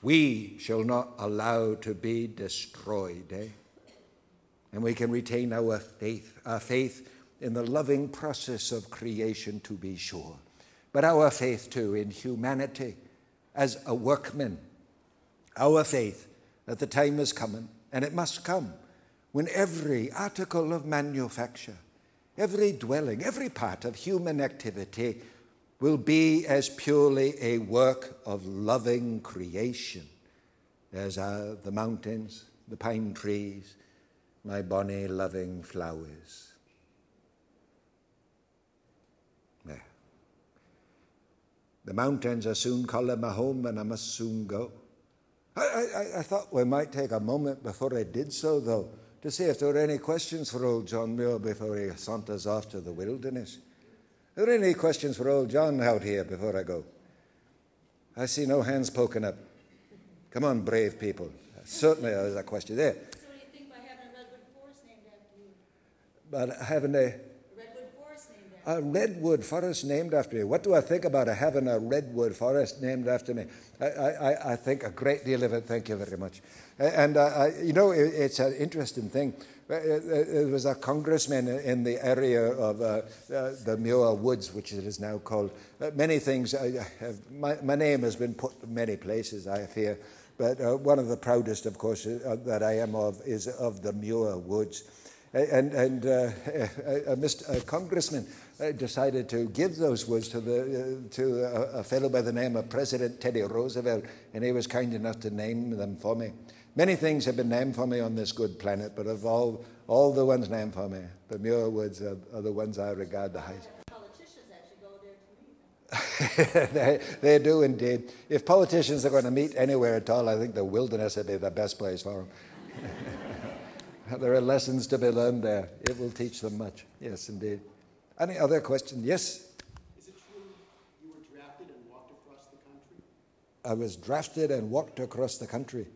[SPEAKER 3] we shall not allow to be destroyed, eh? And we can retain our faith, our faith in the loving process of creation, to be sure, but our faith too in humanity as a workman, our faith that the time is coming, and it must come, when every article of manufacture, every dwelling, every part of human activity will be as purely a work of loving creation as are the mountains, the pine trees, my bonny loving flowers. There. The mountains are soon calling my home, and I must soon go. I, I, I thought we might take a moment before I did so, though, to see if there were any questions for old John Muir before he saunters off to the wilderness. Are there any questions for old John out here before I go? I see no hands poking up. Come on, brave people. Certainly there's a question there.
[SPEAKER 4] So what do you think by having a redwood forest named after you?
[SPEAKER 3] But having a,
[SPEAKER 4] A redwood forest named after
[SPEAKER 3] a redwood forest named after me. What do I think about having a redwood forest named after me? I, I, I think a great deal of it. Thank you very much. And, uh, I, you know, it, it's an interesting thing. There was a congressman in the area of uh, uh, the Muir Woods, which it is now called. Uh, many things, I have, my, my name has been put in many places, I fear, but uh, one of the proudest, of course, uh, that I am of is of the Muir Woods. And, and uh, a, a, Mister a congressman uh, decided to give those woods to, the, uh, to a, a fellow by the name of President Teddy Roosevelt, and he was kind enough to name them for me. Many things have been named for me on this good planet, but of all, all the ones named for me, the Muir Woods are, are the ones I regard the highest.
[SPEAKER 4] politicians actually go there to meet them.
[SPEAKER 3] they, they do indeed. If politicians are going to meet anywhere at all, I think the wilderness would be the best place for them. There are lessons to be learned there. It will teach them much. Yes, indeed. Any other question? Yes?
[SPEAKER 5] Is it true you were drafted and walked across the country?
[SPEAKER 3] I was drafted and walked across the country.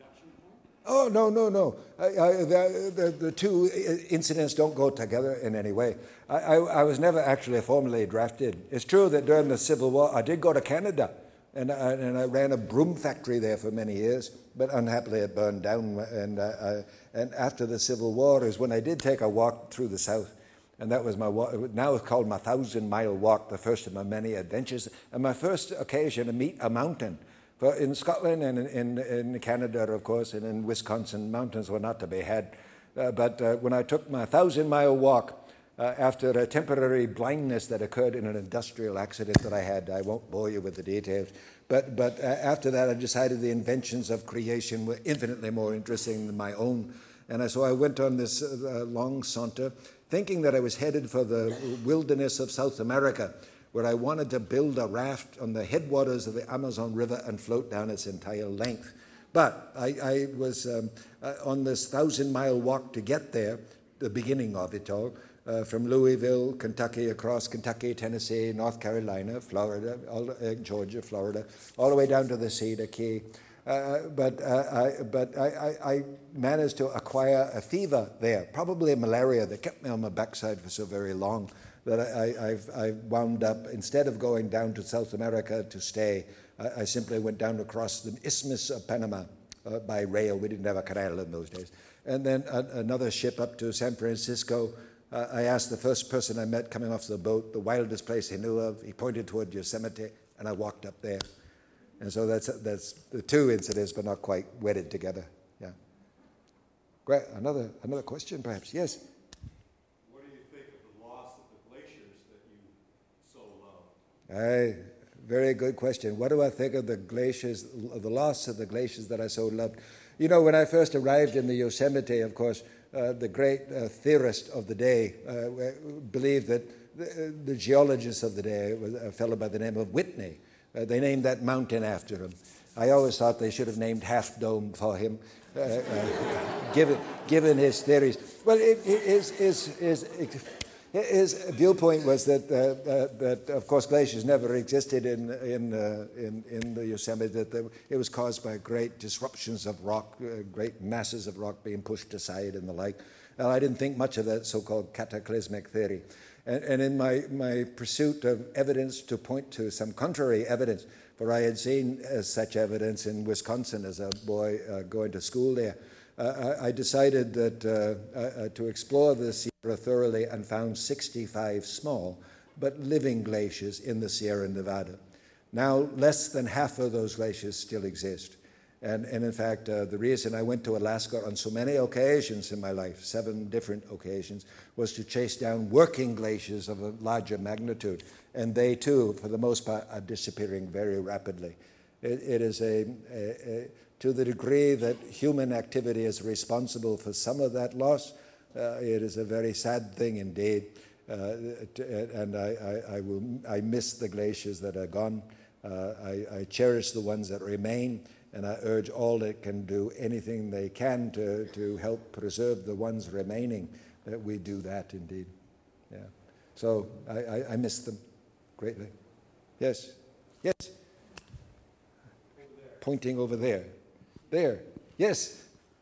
[SPEAKER 3] Oh, no, no, no. I, I, the, the, the two incidents don't go together in any way. I, I, I was never actually formally drafted. It's true that during the Civil War, I did go to Canada, and I, and I ran a broom factory there for many years, but unhappily it burned down. And, uh, I, and after the Civil War is when I did take a walk through the South, and that was my walk. Now it's called my thousand-mile walk, the first of my many adventures, and my first occasion to meet a mountain. But in Scotland and in, in, in Canada, of course, and in Wisconsin, mountains were not to be had. Uh, but uh, when I took my thousand-mile walk, uh, after a temporary blindness that occurred in an industrial accident that I had, I won't bore you with the details, but, but uh, after that I decided the inventions of creation were infinitely more interesting than my own. And so I went on this uh, long saunter, thinking that I was headed for the wilderness of South America, where I wanted to build a raft on the headwaters of the Amazon River and float down its entire length. But I, I was um, uh, on this thousand-mile walk to get there, the beginning of it all, uh, from Louisville, Kentucky, across Kentucky, Tennessee, North Carolina, Florida, all, uh, Georgia, Florida, all the way down to the sea, the Key. Uh, but uh, I, but I, I, I managed to acquire a fever there, probably malaria that kept me on my backside for so very long, that I, I've, I wound up, instead of going down to South America to stay, I, I simply went down across the Isthmus of Panama uh, by rail. We didn't have a canal in those days. And then a, another ship up to San Francisco. Uh, I asked the first person I met coming off the boat, the wildest place he knew of. He pointed toward Yosemite, and I walked up there. And so that's, that's the two incidents, but not quite wedded together. Yeah. Great. Another, another question, perhaps. Yes? Aye, very good question. What do I think of the glaciers, of the loss of the glaciers that I so loved? You know, when I first arrived in the Yosemite, of course, uh, the great uh, theorist of the day uh, believed that the, the geologist of the day was a fellow by the name of Whitney. Uh, they named that mountain after him. I always thought they should have named Half Dome for him, uh, uh, given, given his theories. Well, it, it, his, his, his, his viewpoint was that, uh, uh, that of course, glaciers never existed in, in, uh, in, in the Yosemite, that they, it was caused by great disruptions of rock, uh, great masses of rock being pushed aside and the like. And I didn't think much of that so-called cataclysmic theory. And, and in my, my pursuit of evidence to point to some contrary evidence, for I had seen uh, such evidence in Wisconsin as a boy uh, going to school there. Uh, I, I decided that uh, uh, to explore the Sierra thoroughly and found sixty-five small but living glaciers in the Sierra Nevada. Now, less than half of those glaciers still exist. And, and in fact, uh, the reason I went to Alaska on so many occasions in my life, seven different occasions, was to chase down working glaciers of a larger magnitude. And they, too, for the most part, are disappearing very rapidly. It, it is a, a, a, to the degree that human activity is responsible for some of that loss, uh, it is a very sad thing indeed. Uh, and I, I, I, will, I miss the glaciers that are gone. Uh, I, I cherish the ones that remain, and I urge all that can do anything they can to, to help preserve the ones remaining, that we do that indeed. Yeah. So I, I, I miss them greatly. Yes. Yes. Over Pointing over there. There. Yes.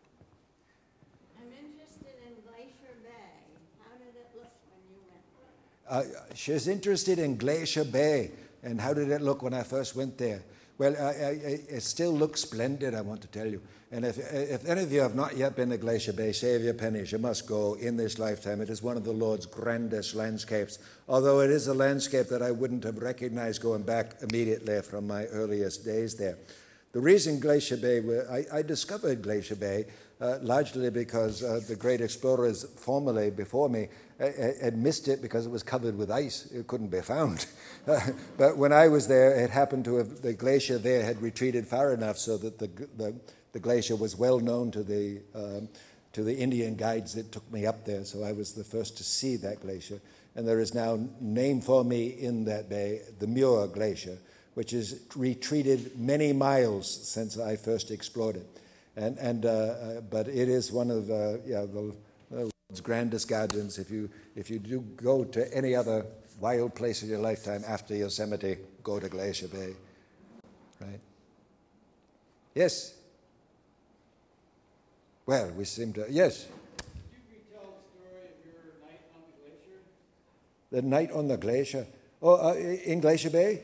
[SPEAKER 3] Uh, she's interested in Glacier Bay, and how did it look when I first went there? Well, I, I, it still looks splendid, I want to tell you. And if, if any of you have not yet been to Glacier Bay, save your pennies. You must go in this lifetime. It is one of the Lord's grandest landscapes, although it is a landscape that I wouldn't have recognized going back immediately from my earliest days there. The reason Glacier Bay, I, I discovered Glacier Bay uh, largely because uh, the great explorers formerly before me uh, had missed it because it was covered with ice. It couldn't be found. Uh, but when I was there, it happened to have, the glacier there had retreated far enough so that the, the, the glacier was well known to the, um, to the Indian guides that took me up there. So I was the first to see that glacier. And there is now named for me in that bay, the Muir Glacier, which has retreated many miles since I first explored it. And, and uh, uh, but it is one of uh, yeah, the, the world's grandest gardens. If you, if you do go to any other wild place in your lifetime after Yosemite, go to Glacier Bay. Right? Yes? Well, we seem to, yes?
[SPEAKER 5] Could you retell the story of your night on the glacier?
[SPEAKER 3] The night on the glacier? Oh, uh, in Glacier Bay?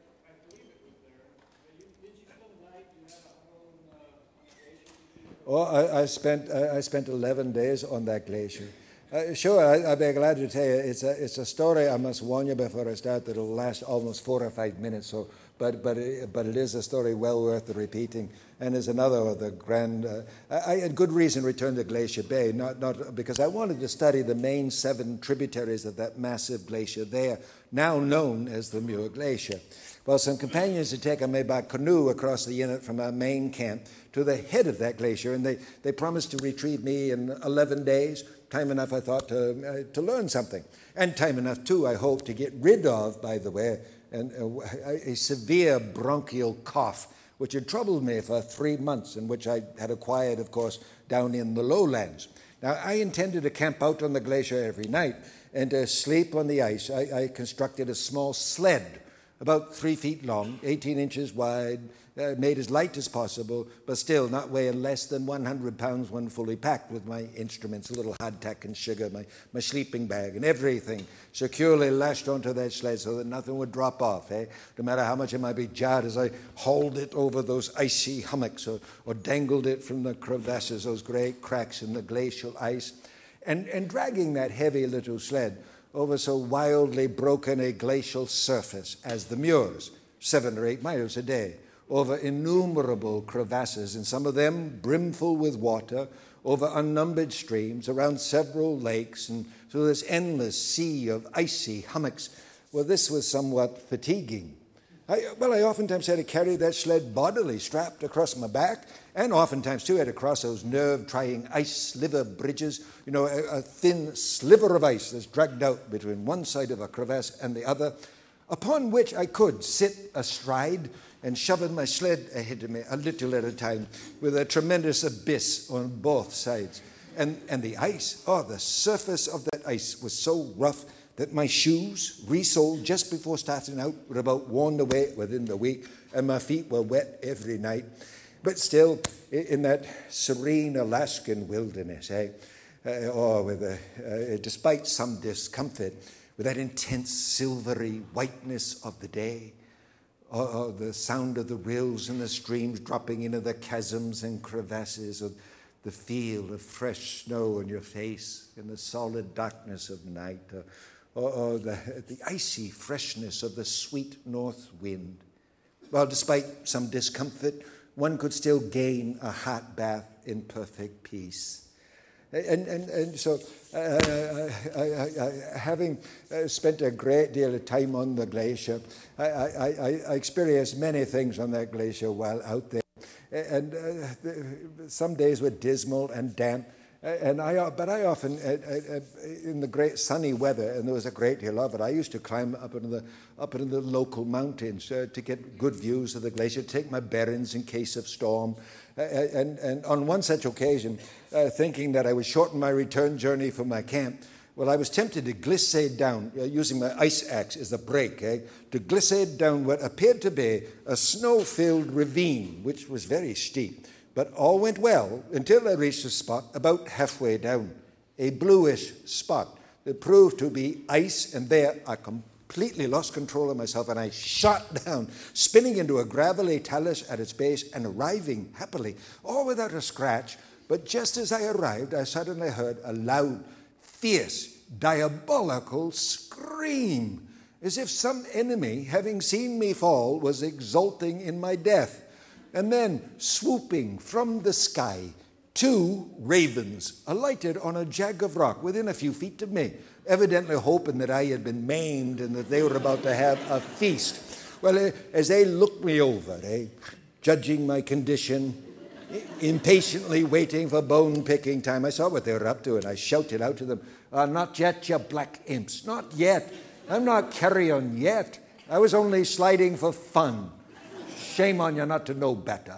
[SPEAKER 3] Oh, I, I spent I, I spent eleven days on that glacier. Uh, sure, I, I'd be glad to tell you. It's a it's a story. I must warn you before I start that it'll last almost four or five minutes. So, but but it, but it is a story well worth the repeating. And is another of the grand. Uh, I, I had good reason to return to Glacier Bay, not not because I wanted to study the main seven tributaries of that massive glacier there, now known as the Muir Glacier. Well, some companions had taken me by canoe across the inlet from our main camp to the head of that glacier, and they, they promised to retrieve me in eleven days, time enough, I thought, to, uh, to learn something. And time enough, too, I hope, to get rid of, by the way, an, a, a severe bronchial cough, which had troubled me for three months, and which I had acquired, of course, down in the lowlands. Now, I intended to camp out on the glacier every night and to sleep on the ice. I, I constructed a small sled, about three feet long, eighteen inches wide, uh, made as light as possible, but still not weighing less than one hundred pounds when fully packed, with my instruments, a little hardtack and sugar, my, my sleeping bag, and everything securely lashed onto that sled so that nothing would drop off, eh? No matter how much it might be jarred as I hauled it over those icy hummocks or, or dangled it from the crevasses, those great cracks in the glacial ice. And, and dragging that heavy little sled over so wildly broken a glacial surface as the Muirs, seven or eight miles a day, over innumerable crevasses, and some of them brimful with water, over unnumbered streams, around several lakes, and through this endless sea of icy hummocks. Well, this was somewhat fatiguing. I, well, I oftentimes had to carry that sled bodily, strapped across my back, and oftentimes, too, I had to cross those nerve-trying ice sliver bridges, you know, a, a thin sliver of ice that's dragged out between one side of a crevasse and the other, upon which I could sit astride and shoving my sled ahead of me a little at a time with a tremendous abyss on both sides. And, and the ice, oh, the surface of that ice was so rough that my shoes, resoled just before starting out, were about worn away within the week, and my feet were wet every night. But still, in that serene Alaskan wilderness, eh, uh, oh, with a, uh, despite some discomfort, with that intense silvery whiteness of the day, or, or the sound of the rills and the streams dropping into the chasms and crevasses, or the feel of fresh snow on your face in the solid darkness of night, or, or, or the, the icy freshness of the sweet north wind. Well, despite some discomfort, one could still gain a hot bath in perfect peace. And, and, and so, uh, I, I, I, having uh, spent a great deal of time on the glacier, I, I, I experienced many things on that glacier while out there. And uh, the, some days were dismal and damp. And I, but I often, uh, uh, in the great sunny weather, and there was a great deal of it, I used to climb up into the up into the local mountains uh, to get good views of the glacier, take my bearings in case of storm. Uh, and, and on one such occasion, uh, thinking that I would shorten my return journey from my camp, well, I was tempted to glissade down, uh, using my ice axe as a brake, eh, to glissade down what appeared to be a snow-filled ravine, which was very steep. But all went well until I reached a spot about halfway down, a bluish spot that proved to be ice, and there I completely lost control of myself, and I shot down, spinning into a gravelly talus at its base and arriving happily, all without a scratch. But just as I arrived, I suddenly heard a loud, fierce, diabolical scream, as if some enemy, having seen me fall, was exulting in my death. And then, swooping from the sky, two ravens alighted on a jag of rock within a few feet of me, evidently hoping that I had been maimed and that they were about to have a feast. Well, uh, as they looked me over, eh, judging my condition, impatiently waiting for bone-picking time, I saw what they were up to, and I shouted out to them, uh, not yet, you black imps, not yet. I'm not carrion yet. I was only sliding for fun. Shame on you not to know better.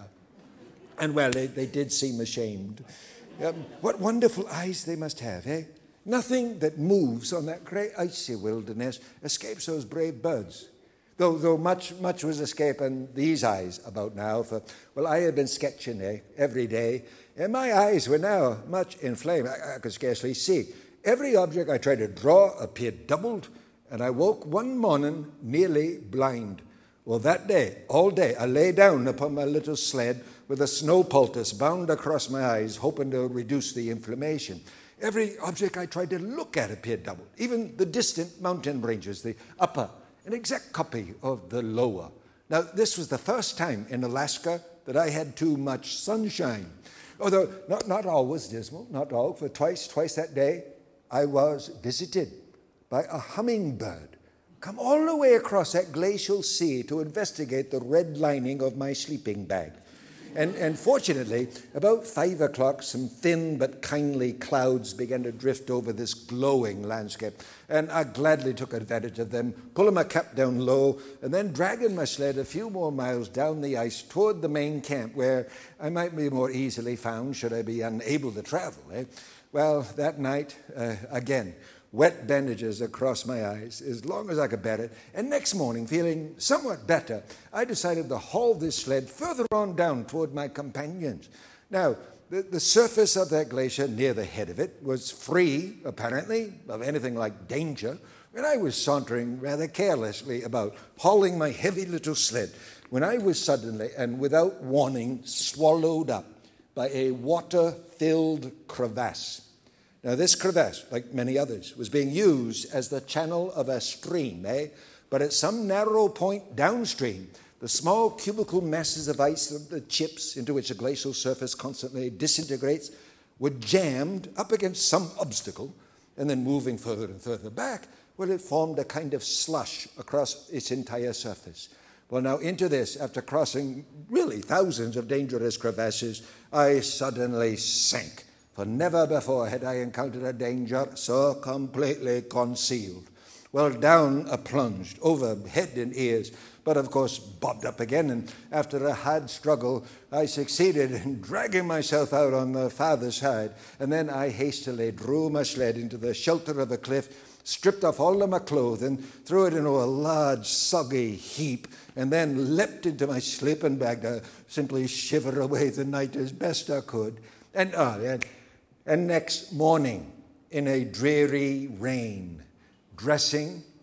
[SPEAKER 3] And well, they, they did seem ashamed. Um, what wonderful eyes they must have, eh? Nothing that moves on that great icy wilderness escapes those brave birds. Though, though much, much was escaping these eyes about now, for, well, I had been sketching eh, every day, and my eyes were now much inflamed. I, I could scarcely see. Every object I tried to draw appeared doubled, and I woke one morning nearly blind. Well, that day, all day, I lay down upon my little sled with a snow poultice bound across my eyes, hoping to reduce the inflammation. Every object I tried to look at appeared doubled, even the distant mountain ranges, the upper, an exact copy of the lower. Now, this was the first time in Alaska that I had too much sunshine. Although not, not always dismal, not all, for twice, twice that day, I was visited by a hummingbird come all the way across that glacial sea to investigate the red lining of my sleeping bag. And, and fortunately, about five o'clock, some thin but kindly clouds began to drift over this glowing landscape, and I gladly took advantage of them, pulling my cap down low, and then dragging my sled a few more miles down the ice toward the main camp, where I might be more easily found should I be unable to travel. Eh? Well, that night, uh, again, wet bandages across my eyes as long as I could bear it. And next morning, feeling somewhat better, I decided to haul this sled further on down toward my companions. Now, the, the surface of that glacier near the head of it was free, apparently, of anything like danger, and I was sauntering rather carelessly about, hauling my heavy little sled, when I was suddenly and without warning swallowed up by a water-filled crevasse. Now, this crevasse, like many others, was being used as the channel of a stream, eh? But at some narrow point downstream, the small cubical masses of ice, the chips into which the glacial surface constantly disintegrates, were jammed up against some obstacle, and then moving further and further back, well, it formed a kind of slush across its entire surface. Well, now into this, after crossing really thousands of dangerous crevasses, I suddenly sank. For never before had I encountered a danger so completely concealed. Well, down I plunged, over head and ears, but of course bobbed up again, and after a hard struggle, I succeeded in dragging myself out on the farther side, and then I hastily drew my sled into the shelter of a cliff, stripped off all of my clothing, threw it into a large, soggy heap, and then leapt into my sleeping bag to simply shiver away the night as best I could. And, oh, and And next morning, in a dreary rain, dressing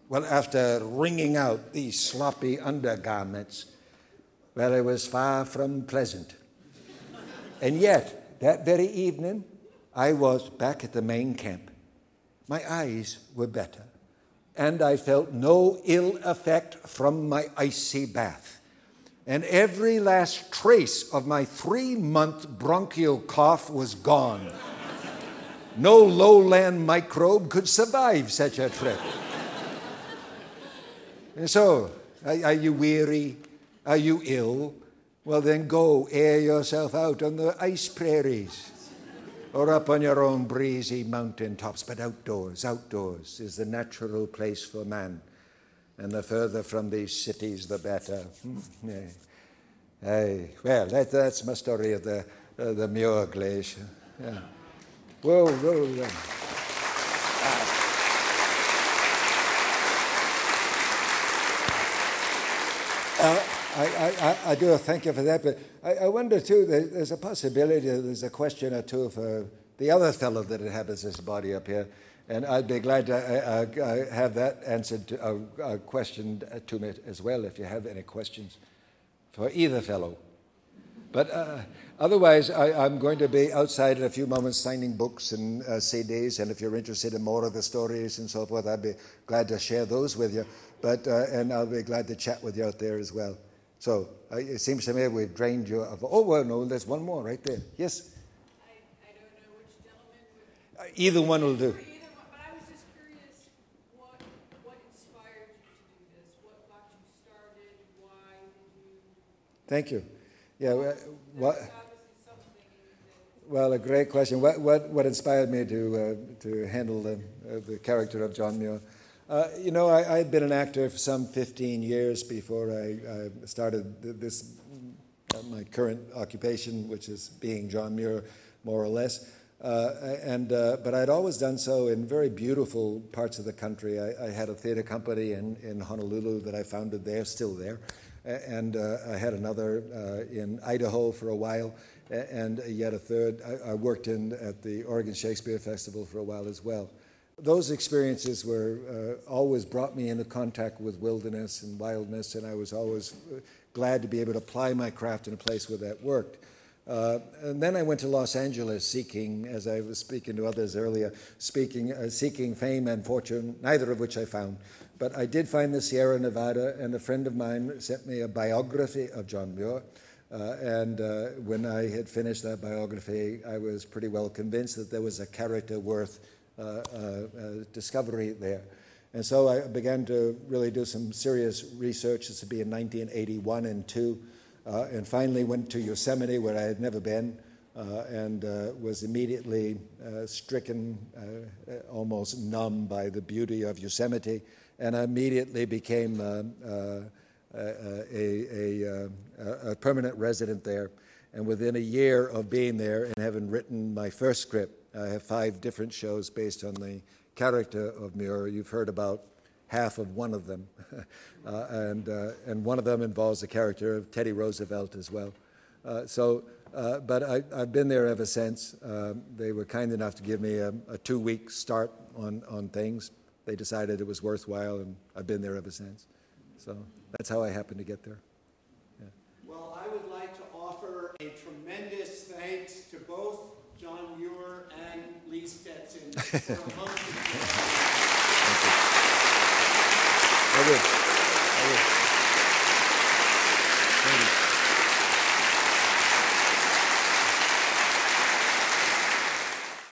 [SPEAKER 3] Well, after wringing out these sloppy undergarments, well, it was far from pleasant. And yet, that very evening, I was back at the main camp. My eyes were better, and I felt no ill effect from my icy bath. And every last trace of my three-month bronchial cough was gone. No lowland microbe could survive such a trip. And so, are, are you weary? Are you ill? Well, then go air yourself out on the ice prairies or up on your own breezy mountain tops. But outdoors, outdoors is the natural place for man. And the further from these cities, the better. Hmm. Yeah. Aye. Well, that, that's my story of the, uh, the Muir Glacier. Yeah. Whoa, whoa, whoa. Uh, I, I, I do thank you for that, but I, I wonder too, there's a possibility, there's a question or two for the other fellow that inhabits this body up here, and I'd be glad to uh, uh, have that answered, to, uh, uh, questioned to me as well, if you have any questions for either fellow. But uh, otherwise, I, I'm going to be outside in a few moments signing books and uh, C Ds, and if you're interested in more of the stories and so forth, I'd be glad to share those with you. But uh, and I'll be glad to chat with you out there as well. So uh, it seems to me we've drained you of. Oh well, no, there's one more right there. Yes.
[SPEAKER 4] I, I don't know which gentleman would.
[SPEAKER 3] Uh, either one will do.
[SPEAKER 4] Either one, but I was just curious, what what inspired you to do this? What got you started? Why did you?
[SPEAKER 3] Thank you. Yeah. Uh, what?
[SPEAKER 4] There's obviously something that.
[SPEAKER 3] Well, a great question. What what what inspired me to uh, to handle the uh, the character of John Muir? Uh, you know, I, I had been an actor for some fifteen years before I, I started this, uh, my current occupation, which is being John Muir, more or less. Uh, and uh, but I'd always done so in very beautiful parts of the country. I, I had a theater company in, in Honolulu that I founded there, still there. And uh, I had another uh, in Idaho for a while, and yet a third. I, I worked in at the Oregon Shakespeare Festival for a while as well. Those experiences were uh, always brought me into contact with wilderness and wildness, and I was always glad to be able to apply my craft in a place where that worked. Uh, and then I went to Los Angeles seeking, as I was speaking to others earlier, speaking, uh, seeking fame and fortune, neither of which I found. But I did find the Sierra Nevada, and a friend of mine sent me a biography of John Muir. Uh, and uh, when I had finished that biography, I was pretty well convinced that there was a character worth Uh, uh, uh, discovery there. And so I began to really do some serious research. This would be in nineteen eighty-one and two, uh, and finally went to Yosemite, where I had never been, uh, and uh, was immediately uh, stricken, uh, almost numb by the beauty of Yosemite, and I immediately became uh, uh, a, a, a, a permanent resident there. And within a year of being there and having written my first script, I have five different shows based on the character of Muir. You've heard about half of one of them. uh, and, uh, and one of them involves the character of Teddy Roosevelt as well. Uh, so, uh, but I, I've been there ever since. Uh, they were kind enough to give me a, a two-week start on, on things. They decided it was worthwhile, and I've been there ever since. So that's how I happened to get there. Yeah.
[SPEAKER 5] Well, I would like to offer a tremendous thanks to both John Muir and Lee Stetson for hosting.
[SPEAKER 3] Thank you. I will. I will.